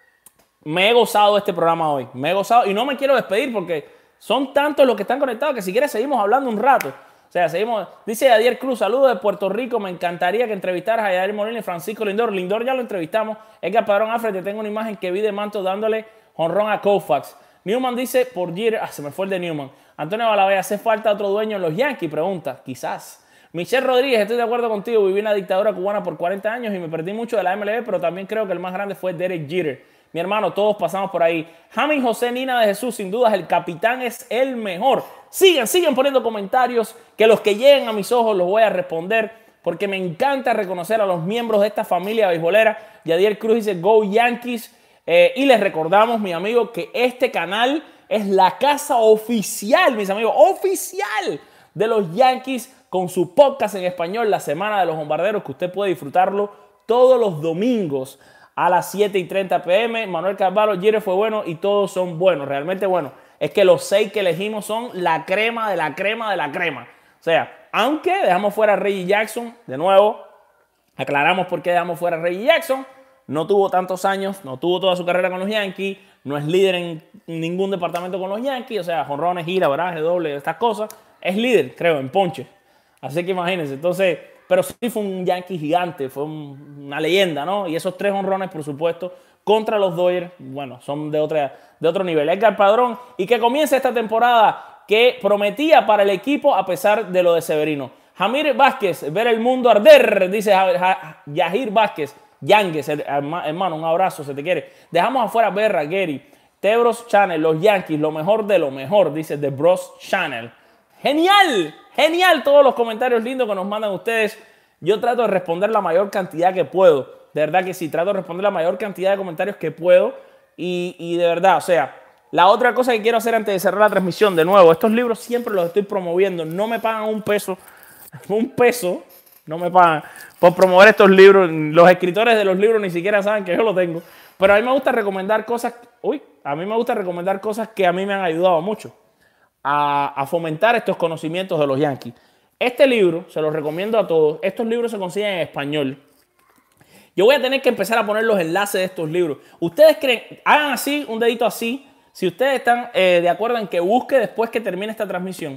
Me he gozado este programa hoy. Me he gozado y no me quiero despedir porque son tantos los que están conectados que si quieres seguimos hablando un rato. O sea, seguimos. Dice Yadier Cruz, saludos de Puerto Rico. Me encantaría que entrevistaras a Yadier Molina y Francisco Lindor. Lindor ya lo entrevistamos. Edgar Padrón Alfred, te tengo una imagen que vi de Manto dándole jonrón a Koufax. Newman dice por Jeter. Ah, se me fue el de Newman. Antonio Balavea, ¿hace falta otro dueño en los Yankees? Pregunta. Quizás. Michelle Rodríguez, estoy de acuerdo contigo. Viví en la dictadura cubana por cuarenta años y me perdí mucho de la M L B, pero también creo que el más grande fue Derek Jeter. Mi hermano, todos pasamos por ahí. Jaime José Nina de Jesús, sin dudas, el capitán es el mejor. Sigan, sigan poniendo comentarios, que los que lleguen a mis ojos los voy a responder, porque me encanta reconocer a los miembros de esta familia beisbolera. Yadier Cruz dice, Go Yankees. Eh, y les recordamos, mi amigo, que este canal es la casa oficial, mis amigos, oficial de los Yankees, con su podcast en español, La Semana de los Bombarderos, que usted puede disfrutarlo todos los domingos a las siete y treinta p m Manuel Carvalho, Jeter fue bueno y todos son buenos, realmente buenos. Es que los seis que elegimos son la crema de la crema de la crema. O sea, aunque dejamos fuera a Reggie Jackson, de nuevo, aclaramos por qué dejamos fuera a Reggie Jackson. No tuvo tantos años, no tuvo toda su carrera con los Yankees, no es líder en ningún departamento con los Yankees, o sea, jonrones, gira, baraje, doble, estas cosas. Es líder, creo, en ponche. Así que imagínense, entonces... pero sí fue un Yankee gigante, fue un, una leyenda, ¿no? Y esos tres honrones, por supuesto, contra los Dodgers, bueno, son de, otra, de otro nivel. Edgar Padrón, y que comience esta temporada que prometía para el equipo a pesar de lo de Severino. Jamir Vázquez, ver el mundo arder, dice Yahir Vázquez. Yangues, hermano, un abrazo, se te quiere. Dejamos afuera Berra, Gary, Tebros Channel, los Yankees, lo mejor de lo mejor, dice The Bros Channel. Genial, genial todos los comentarios lindos que nos mandan ustedes. Yo trato de responder la mayor cantidad que puedo. De verdad que sí, trato de responder la mayor cantidad de comentarios que puedo. Y, y de verdad, o sea, la otra cosa que quiero hacer antes de cerrar la transmisión, de nuevo, estos libros siempre los estoy promoviendo. No me pagan un peso, un peso, no me pagan por promover estos libros. Los escritores de los libros ni siquiera saben que yo lo tengo. Pero a mí me gusta recomendar cosas, uy, a mí me gusta recomendar cosas que a mí me han ayudado mucho a, a fomentar estos conocimientos de los Yankees. Este libro, se los recomiendo a todos. Estos libros se consiguen en español. Yo voy a tener que empezar a poner los enlaces de estos libros. Ustedes creen, hagan así, un dedito así. Si ustedes están eh, de acuerdo en que busque después que termine esta transmisión,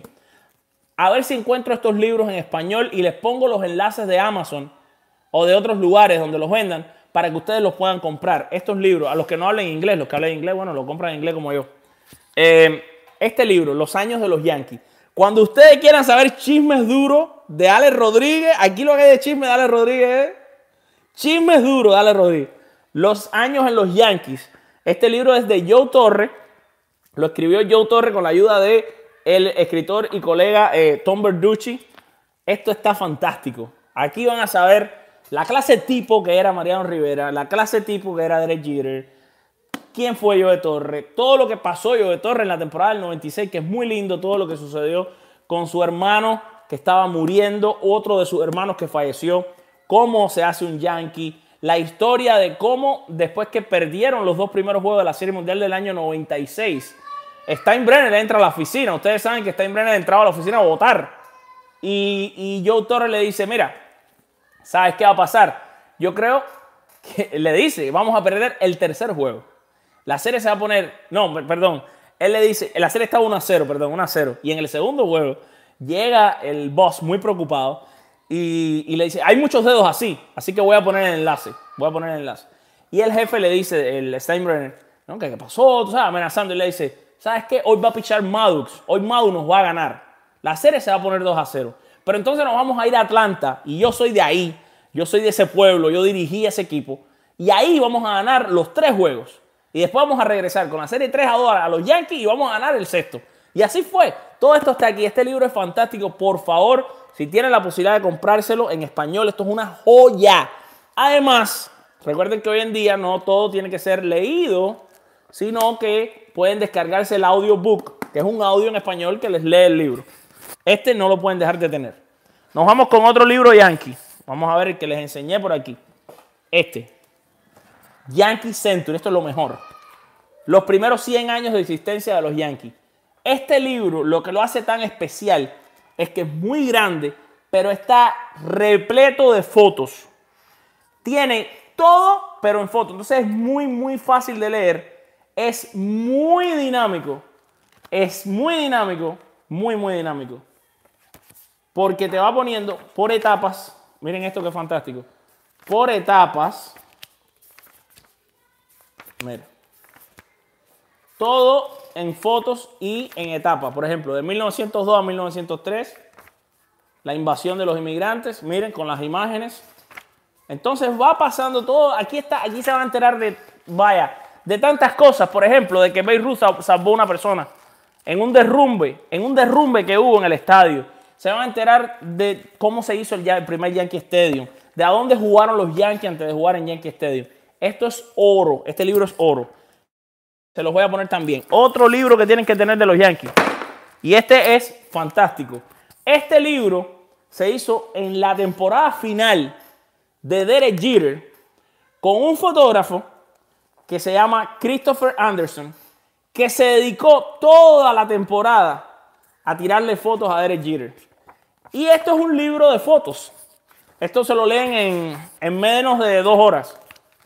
a ver si encuentro estos libros en español y les pongo los enlaces de Amazon o de otros lugares donde los vendan para que ustedes los puedan comprar. Estos libros, a los que no hablen inglés, los que hablen inglés, bueno, lo compran en inglés como yo. Eh, este libro, Los años de los Yankees. Cuando ustedes quieran saber chismes duros de Alex Rodríguez, aquí lo que hay de chisme de Alex Rodríguez es chismes duros de Alex Rodríguez. Los años en los Yankees. Este libro es de Joe Torre. Lo escribió Joe Torre con la ayuda de el escritor y colega eh, Tom Verducci. Esto está fantástico. Aquí van a saber la clase tipo que era Mariano Rivera, la clase tipo que era Derek Jeter, quién fue Joe Torre, todo lo que pasó Joe Torre en la temporada del noventa y seis, que es muy lindo todo lo que sucedió con su hermano que estaba muriendo, otro de sus hermanos que falleció, cómo se hace un Yankee, la historia de cómo después que perdieron los dos primeros juegos de la Serie Mundial del año noventa y seis, Steinbrenner entra a la oficina. Ustedes saben que Steinbrenner entraba a la oficina a votar. Y, y Joe Torre le dice, mira, ¿sabes qué va a pasar? Yo creo que le dice, vamos a perder el tercer juego. La serie se va a poner, no, perdón. Él le dice, la serie está uno a cero, perdón, uno a cero. Y en el segundo juego llega el boss muy preocupado y, y le dice, hay muchos dedos así, así que voy a poner el enlace. Voy a poner el enlace. Y el jefe le dice, el Steinbrenner, ¿no? ¿Qué, qué pasó? Tú sabes, amenazando. Y le dice, ¿sabes qué? Hoy va a pichar Maddox. Hoy Maddox nos va a ganar. La serie se va a poner dos a cero. Pero entonces nos vamos a ir a Atlanta. Y yo soy de ahí. Yo soy de ese pueblo. Yo dirigí ese equipo. Y ahí vamos a ganar los tres juegos. Y después vamos a regresar con la serie tres a dos a los Yankees y vamos a ganar el sexto. Y así fue. Todo esto está aquí. Este libro es fantástico. Por favor, si tienen la posibilidad de comprárselo en español, esto es una joya. Además, recuerden que hoy en día no todo tiene que ser leído, sino que pueden descargarse el audiobook, que es un audio en español que les lee el libro. Este no lo pueden dejar de tener. Nos vamos con otro libro Yankee. Vamos a ver el que les enseñé por aquí. Este. Yankee Century. Esto es lo mejor. Los primeros cien años de existencia de los Yankees. Este libro, lo que lo hace tan especial es que es muy grande, pero está repleto de fotos. Tiene todo, pero en fotos. Entonces es muy, muy fácil de leer. Es muy dinámico. Es muy dinámico. Muy, muy dinámico. Porque te va poniendo por etapas. Miren esto que fantástico. Por etapas. Mira. Todo en fotos y en etapas. Por ejemplo, de mil novecientos dos a mil novecientos tres. La invasión de los inmigrantes. Miren con las imágenes. Entonces va pasando todo. Aquí está. Aquí se van a enterar de. Vaya. De tantas cosas. Por ejemplo, de que Babe Ruth salvó a una persona. En un derrumbe. En un derrumbe que hubo en el estadio. Se van a enterar de cómo se hizo el, el primer Yankee Stadium. De a dónde jugaron los Yankees antes de jugar en Yankee Stadium. Esto es oro. Este libro es oro. Se los voy a poner también. Otro libro que tienen que tener de los Yankees. Y este es fantástico. Este libro se hizo en la temporada final de Derek Jeter con un fotógrafo que se llama Christopher Anderson, que se dedicó toda la temporada a tirarle fotos a Derek Jeter. Y esto es un libro de fotos. Esto se lo leen en, en menos de dos horas.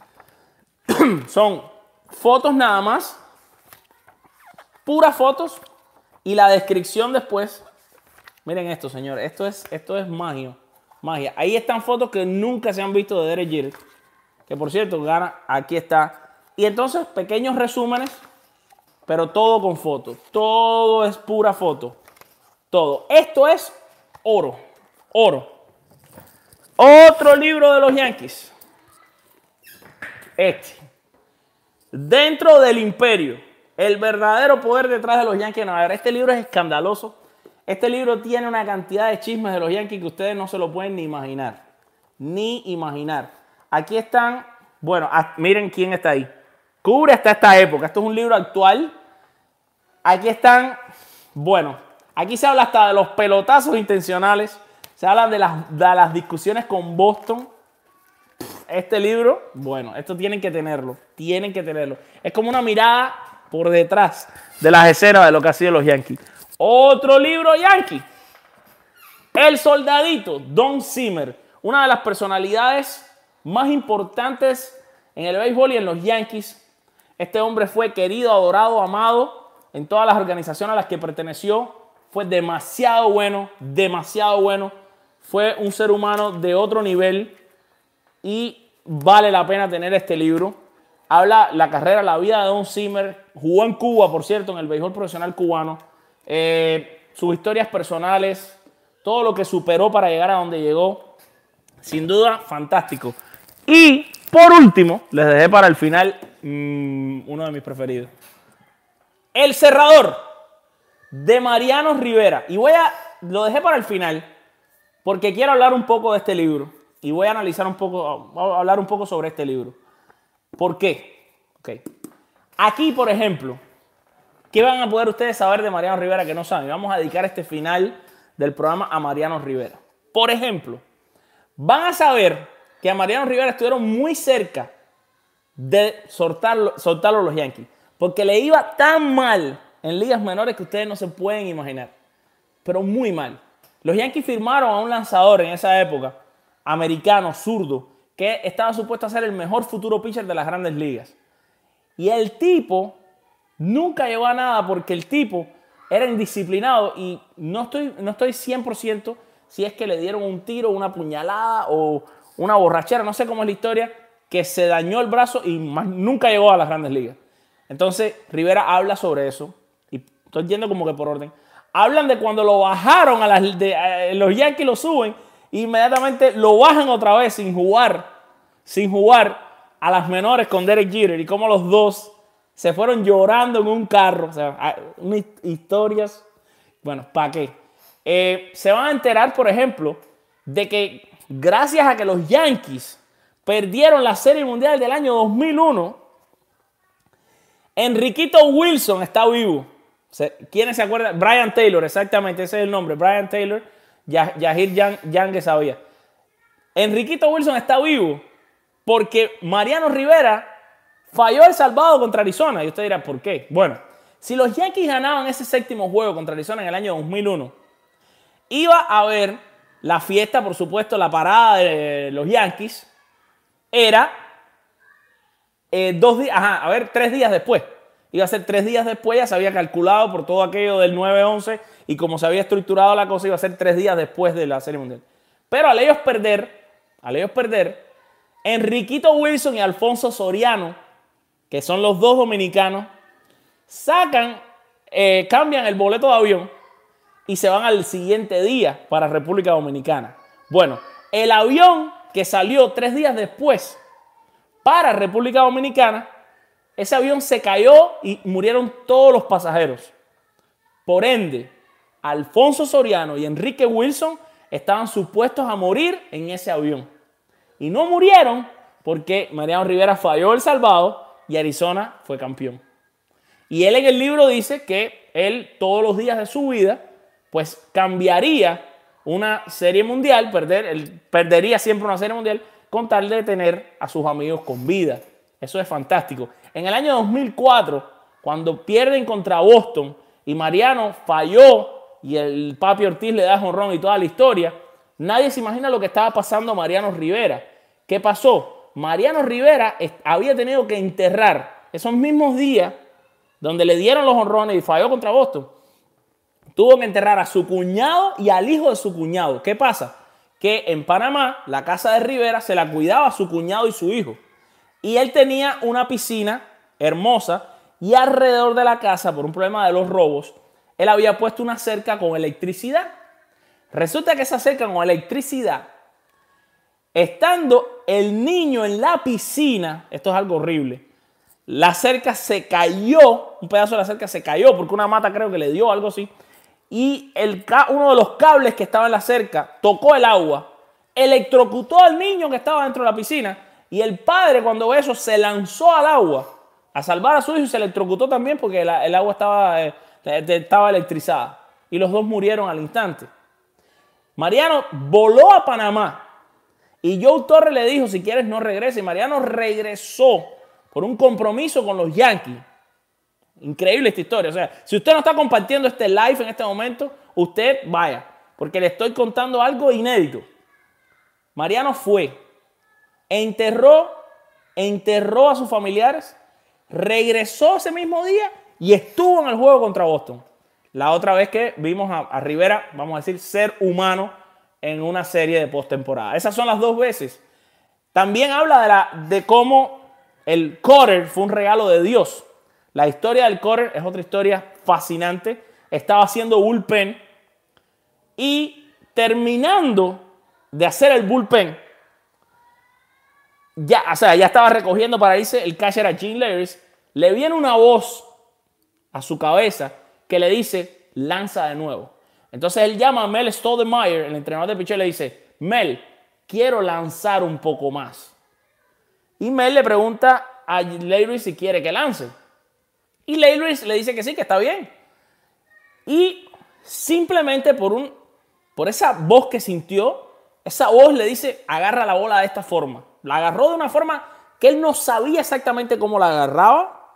Son fotos nada más, puras fotos y la descripción después. Miren esto, señores, esto es, esto es magia. magia. Ahí están fotos que nunca se han visto de Derek Jeter, que por cierto gana, aquí está. Y entonces pequeños resúmenes, pero todo con fotos. Todo es pura foto. Todo. Esto es oro. Oro. Otro libro de los Yankees. Este. Dentro del imperio. El verdadero poder detrás de los Yankees de Nueva York. Este libro es escandaloso. Este libro tiene una cantidad de chismes de los Yankees que ustedes no se lo pueden ni imaginar. Ni imaginar. Aquí están, bueno, miren quién está ahí. Cubre hasta esta época. Esto es un libro actual. Aquí están, bueno, aquí se habla hasta de los pelotazos intencionales. Se hablan de las, de las discusiones con Boston. Este libro, bueno, esto tienen que tenerlo. Tienen que tenerlo. Es como una mirada por detrás de las escenas de lo que ha sido los Yankees. Otro libro Yankee. El Soldadito, Don Zimmer. Una de las personalidades más importantes en el béisbol y en los Yankees. Este hombre fue querido, adorado, amado en todas las organizaciones a las que perteneció. Fue demasiado bueno, demasiado bueno. Fue un ser humano de otro nivel y vale la pena tener este libro. Habla la carrera, la vida de Don Zimmer. Jugó en Cuba, por cierto, en el béisbol profesional cubano. Eh, sus historias personales, todo lo que superó para llegar a donde llegó. Sin duda, fantástico. Y por último, les dejé para el final mmm, uno de mis preferidos. El Cerrador, de Mariano Rivera. Y voy a, lo dejé para el final porque quiero hablar un poco de este libro. Y voy a analizar un poco, voy a hablar un poco sobre este libro. ¿Por qué? Okay. Aquí, por ejemplo, ¿qué van a poder ustedes saber de Mariano Rivera que no saben? Vamos a dedicar este final del programa a Mariano Rivera. Por ejemplo, van a saber que a Mariano Rivera estuvieron muy cerca de soltarlo, soltarlo los Yankees. Porque le iba tan mal en ligas menores que ustedes no se pueden imaginar. Pero muy mal. Los Yankees firmaron a un lanzador en esa época, americano, zurdo, que estaba supuesto a ser el mejor futuro pitcher de las grandes ligas. Y el tipo nunca llegó a nada porque el tipo era indisciplinado y no estoy, no estoy cien por ciento si es que le dieron un tiro, una puñalada o una borrachera, no sé cómo es la historia, que se dañó el brazo y más, nunca llegó a las grandes ligas. Entonces Rivera habla sobre eso y estoy yendo como que por orden. Hablan de cuando lo bajaron a las, de, a, los Yankees lo suben e inmediatamente lo bajan otra vez sin jugar, sin jugar a las menores con Derek Jeter y cómo los dos se fueron llorando en un carro. O sea, unas historias, bueno, ¿para qué? Eh, se van a enterar, por ejemplo, de que gracias a que los Yankees perdieron la Serie Mundial del año dos mil uno, Enriquito Wilson está vivo. ¿Quiénes se acuerdan? Brian Taylor, exactamente, ese es el nombre. Brian Taylor, Yahir Yangue sabía. Enriquito Wilson está vivo porque Mariano Rivera falló el salvado contra Arizona. Y usted dirá, ¿por qué? Bueno, si los Yankees ganaban ese séptimo juego contra Arizona en el año dos mil uno, iba a haber la fiesta, por supuesto, la parada de los Yankees. Era eh, dos días, ajá, a ver, tres días después. Iba a ser tres días después, ya se había calculado por todo aquello del nueve once y como se había estructurado la cosa, iba a ser tres días después de la Serie Mundial. Pero al ellos perder, al ellos perder, Enriquito Wilson y Alfonso Soriano, que son los dos dominicanos, sacan, eh, cambian el boleto de avión y se van al siguiente día para República Dominicana. Bueno, el avión que salió tres días después para República Dominicana, ese avión se cayó y murieron todos los pasajeros. Por ende, Alfonso Soriano y Enrique Wilson estaban supuestos a morir en ese avión. Y no murieron porque Mariano Rivera falló el salvado y Arizona fue campeón. Y él en el libro dice que él todos los días de su vida pues cambiaría una serie mundial, perder, él perdería siempre una serie mundial con tal de tener a sus amigos con vida. Eso es fantástico. En el año dos mil cuatro, cuando pierden contra Boston y Mariano falló y el Papi Ortiz le da jonrón y toda la historia, nadie se imagina lo que estaba pasando a Mariano Rivera. ¿Qué pasó? Mariano Rivera había tenido que enterrar esos mismos días donde le dieron los jonrones y falló contra Boston. Tuvo que enterrar a su cuñado y al hijo de su cuñado. ¿Qué pasa? que en Panamá la casa de Rivera se la cuidaba su cuñado y su hijo. Y él tenía una piscina hermosa y alrededor de la casa, por un problema de los robos, él había puesto una cerca con electricidad. Resulta que esa cerca con electricidad, estando el niño en la piscina, esto es algo horrible, la cerca se cayó, un pedazo de la cerca se cayó porque una mata creo que le dio algo así, y el, uno de los cables que estaba en la cerca tocó el agua, electrocutó al niño que estaba dentro de la piscina, y el padre cuando ve eso se lanzó al agua a salvar a su hijo y se electrocutó también porque el, el agua estaba, eh, estaba electrizada, y los dos murieron al instante. Mariano voló a Panamá y Joe Torre le dijo, si quieres no regrese, y Mariano regresó por un compromiso con los Yankees. Increíble esta historia. O sea, si usted no está compartiendo este live en este momento, usted vaya, porque le estoy contando algo inédito. Mariano fue, enterró, enterró a sus familiares, regresó ese mismo día y estuvo en el juego contra Boston. La otra vez que vimos a, a Rivera, vamos a decir, ser humano en una serie de postemporada. Esas son las dos veces. También habla de, la, de cómo el cutter fue un regalo de Dios. La historia del cutter es otra historia fascinante. Estaba haciendo bullpen y terminando de hacer el bullpen, ya, o sea, ya estaba recogiendo para irse, el catcher a Gene Leyris, le viene una voz a su cabeza que le dice, lanza de nuevo. Entonces él llama a Mel Stoudemire, el entrenador de pitcher, le dice, Mel, quiero lanzar un poco más. Y Mel le pregunta a Leyris si quiere que lance. Y Leyris le dice que sí, que está bien. Y simplemente por, un, por esa voz que sintió, esa voz le dice, agarra la bola de esta forma. La agarró de una forma que él no sabía exactamente cómo la agarraba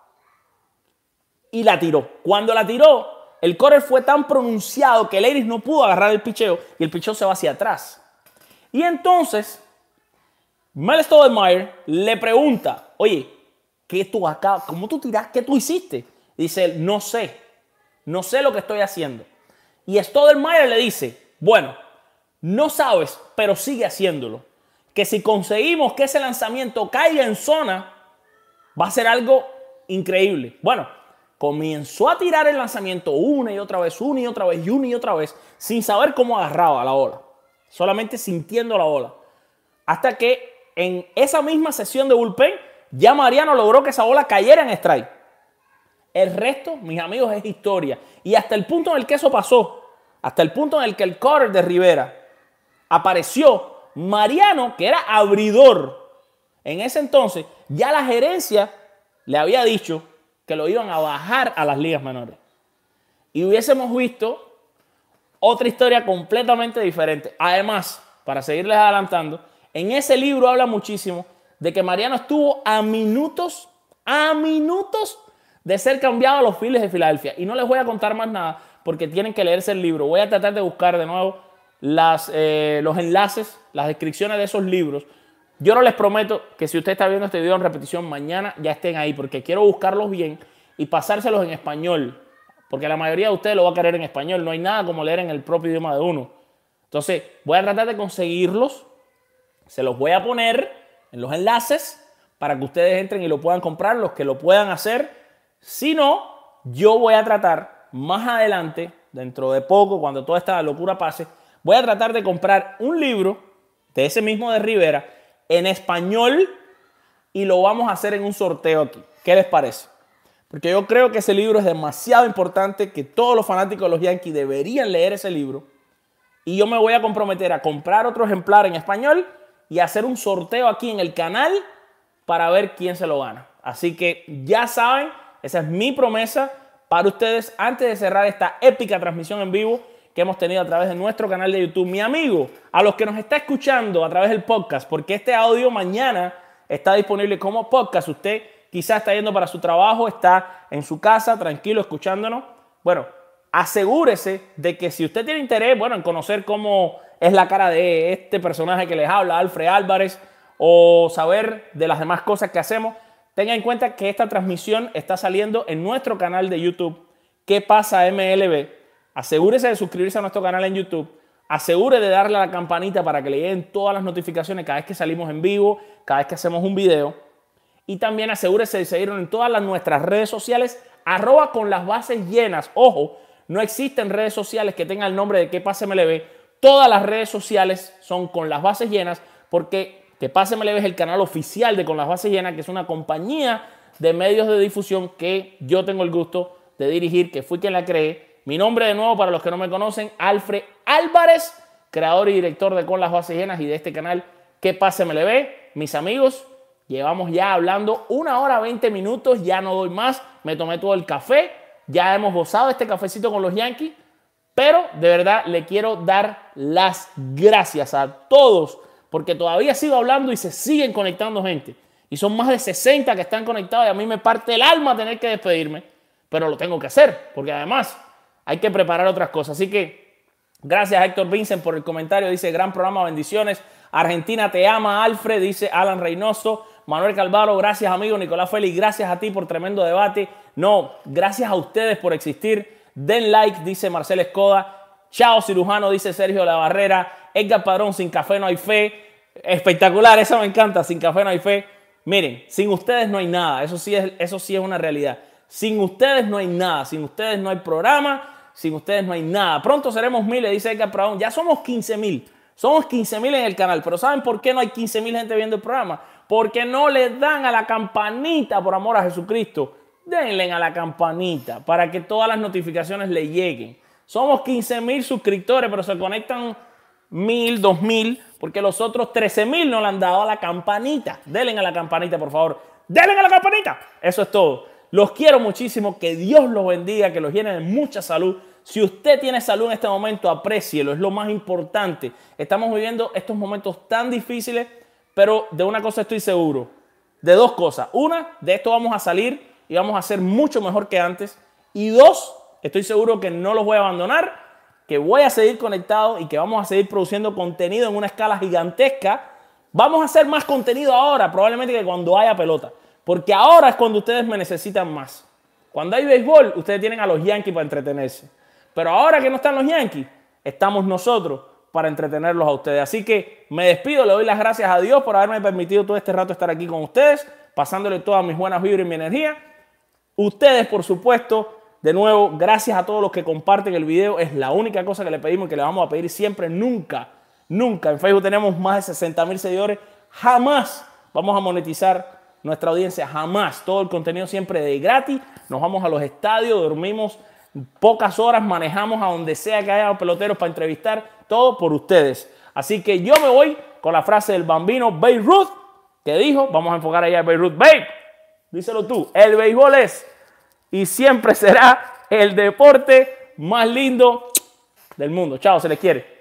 y la tiró. Cuando la tiró, el cutter fue tan pronunciado que Leyris no pudo agarrar el picheo y el picheo se va hacia atrás. Y entonces, Mel Stoudemire le pregunta, oye, ¿qué tú acá? ¿Cómo tú tiras? ¿Qué tú hiciste? Dice él, no sé. No sé lo que estoy haciendo. Y Stoudemire le dice, bueno, no sabes, pero sigue haciéndolo. Que si conseguimos que ese lanzamiento caiga en zona, va a ser algo increíble. Bueno, comenzó a tirar el lanzamiento una y otra vez, una y otra vez, y una y otra vez, sin saber cómo agarraba la bola. Solamente sintiendo la bola. Hasta que en esa misma sesión de bullpen, ya Mariano logró que esa bola cayera en strike. El resto, mis amigos, es historia. Y hasta el punto en el que eso pasó, hasta el punto en el que el cutter de Rivera apareció, Mariano, que era abridor en ese entonces, ya la gerencia le había dicho que lo iban a bajar a las ligas menores. Y hubiésemos visto otra historia completamente diferente. Además, para seguirles adelantando, en ese libro habla muchísimo de que Mariano estuvo a minutos, a minutos de ser cambiado a los Phillies de Filadelfia. Y no les voy a contar más nada porque tienen que leerse el libro. Voy a tratar de buscar de nuevo las, eh, los enlaces, las descripciones de esos libros. Yo no les prometo que si usted está viendo este video en repetición, mañana ya estén ahí porque quiero buscarlos bien y pasárselos en español. Porque la mayoría de ustedes lo va a querer en español. No hay nada como leer en el propio idioma de uno. Entonces, voy a tratar de conseguirlos. Se los voy a poner en los enlaces para que ustedes entren y lo puedan comprar, los que lo puedan hacer. Si no, yo voy a tratar más adelante, dentro de poco, cuando toda esta locura pase, voy a tratar de comprar un libro de ese mismo de Rivera en español y lo vamos a hacer en un sorteo aquí. ¿Qué les parece? Porque yo creo que ese libro es demasiado importante, que todos los fanáticos de los Yankees deberían leer ese libro. Y yo me voy a comprometer a comprar otro ejemplar en español y hacer un sorteo aquí en el canal para ver quién se lo gana. Así que ya saben, esa es mi promesa para ustedes antes de cerrar esta épica transmisión en vivo que hemos tenido a través de nuestro canal de YouTube. Mi amigo, a los que nos está escuchando a través del podcast, porque este audio mañana está disponible como podcast. Usted quizás está yendo para su trabajo, está en su casa, tranquilo, escuchándonos. Bueno, asegúrese de que si usted tiene interés, bueno, en conocer cómo es la cara de este personaje que les habla, Alfred Álvarez, o saber de las demás cosas que hacemos, tenga en cuenta que esta transmisión está saliendo en nuestro canal de YouTube, ¿Qué pasa M L B? Asegúrese de suscribirse a nuestro canal en YouTube, asegure de darle a la campanita para que le lleguen todas las notificaciones cada vez que salimos en vivo, cada vez que hacemos un video. Y también asegúrese de seguirnos en todas las, nuestras redes sociales, arroba con las bases llenas. Ojo, no existen redes sociales que tengan el nombre de Que Pase M L B. Todas las redes sociales son con las bases llenas porque Que Pase M L B es el canal oficial de Con las Bases Llenas, que es una compañía de medios de difusión que yo tengo el gusto de dirigir, que fui quien la creé. Mi nombre, de nuevo, para los que no me conocen, Alfred Álvarez, creador y director de Con las Bases Llenas y de este canal Que Pase M L B. Mis amigos, llevamos ya hablando una hora veinte minutos, ya no doy más, me tomé todo el café, ya hemos gozado este cafecito con los Yankees, pero de verdad le quiero dar las gracias a todos, porque todavía sigo hablando y se siguen conectando gente. Y son más de sesenta que están conectados y a mí me parte el alma tener que despedirme, pero lo tengo que hacer, porque además hay que preparar otras cosas. Así que gracias a Héctor Vincent por el comentario, dice gran programa, bendiciones. Argentina te ama, Alfred, dice Alan Reynoso. Manuel Calvaro, gracias amigo. Nicolás Félix, gracias a ti por tremendo debate. No, gracias a ustedes por existir. Den like, dice Marcel Escoda. Chao cirujano, dice Sergio La Barrera. Edgar Padrón, sin café no hay fe. Espectacular, eso me encanta, sin café no hay fe. Miren, sin ustedes no hay nada, eso sí es, eso sí es una realidad. Sin ustedes no hay nada, sin ustedes no hay programa, sin ustedes no hay nada. Pronto seremos miles, dice Edgar Padrón. Ya somos quince mil, somos quince mil en el canal, pero ¿saben por qué no hay quince mil gente viendo el programa? Porque no le dan a la campanita, por amor a Jesucristo. Denle a la campanita para que todas las notificaciones le lleguen. Somos quince mil suscriptores, pero se conectan mil, dos mil, porque los otros trece mil no le han dado a la campanita. Denle a la campanita, por favor. Denle a la campanita. Eso es todo. Los quiero muchísimo. Que Dios los bendiga, que los llene de mucha salud. Si usted tiene salud en este momento, aprécielo. Es lo más importante. Estamos viviendo estos momentos tan difíciles, pero de una cosa estoy seguro. De dos cosas. Una, de esto vamos a salir y vamos a ser mucho mejor que antes. Y dos, estoy seguro que no los voy a abandonar, que voy a seguir conectado y que vamos a seguir produciendo contenido en una escala gigantesca. Vamos a hacer más contenido ahora, probablemente, que cuando haya pelota. Porque ahora es cuando ustedes me necesitan más. Cuando hay béisbol, ustedes tienen a los Yankees para entretenerse. Pero ahora que no están los Yankees, estamos nosotros para entretenerlos a ustedes. Así que me despido, le doy las gracias a Dios por haberme permitido todo este rato estar aquí con ustedes, pasándole todas mis buenas vibras y mi energía. Ustedes, por supuesto, de nuevo, gracias a todos los que comparten el video. Es la única cosa que le pedimos y que le vamos a pedir siempre. Nunca, nunca. En Facebook tenemos más de sesenta mil seguidores. Jamás vamos a monetizar nuestra audiencia. Jamás. Todo el contenido siempre de gratis. Nos vamos a los estadios, dormimos pocas horas, manejamos a donde sea que haya peloteros para entrevistar. Todo por ustedes. Así que yo me voy con la frase del bambino Babe Ruth, que dijo, vamos a enfocar allá a Babe Ruth. Babe, díselo tú, el béisbol es y siempre será el deporte más lindo del mundo. Chao, se les quiere.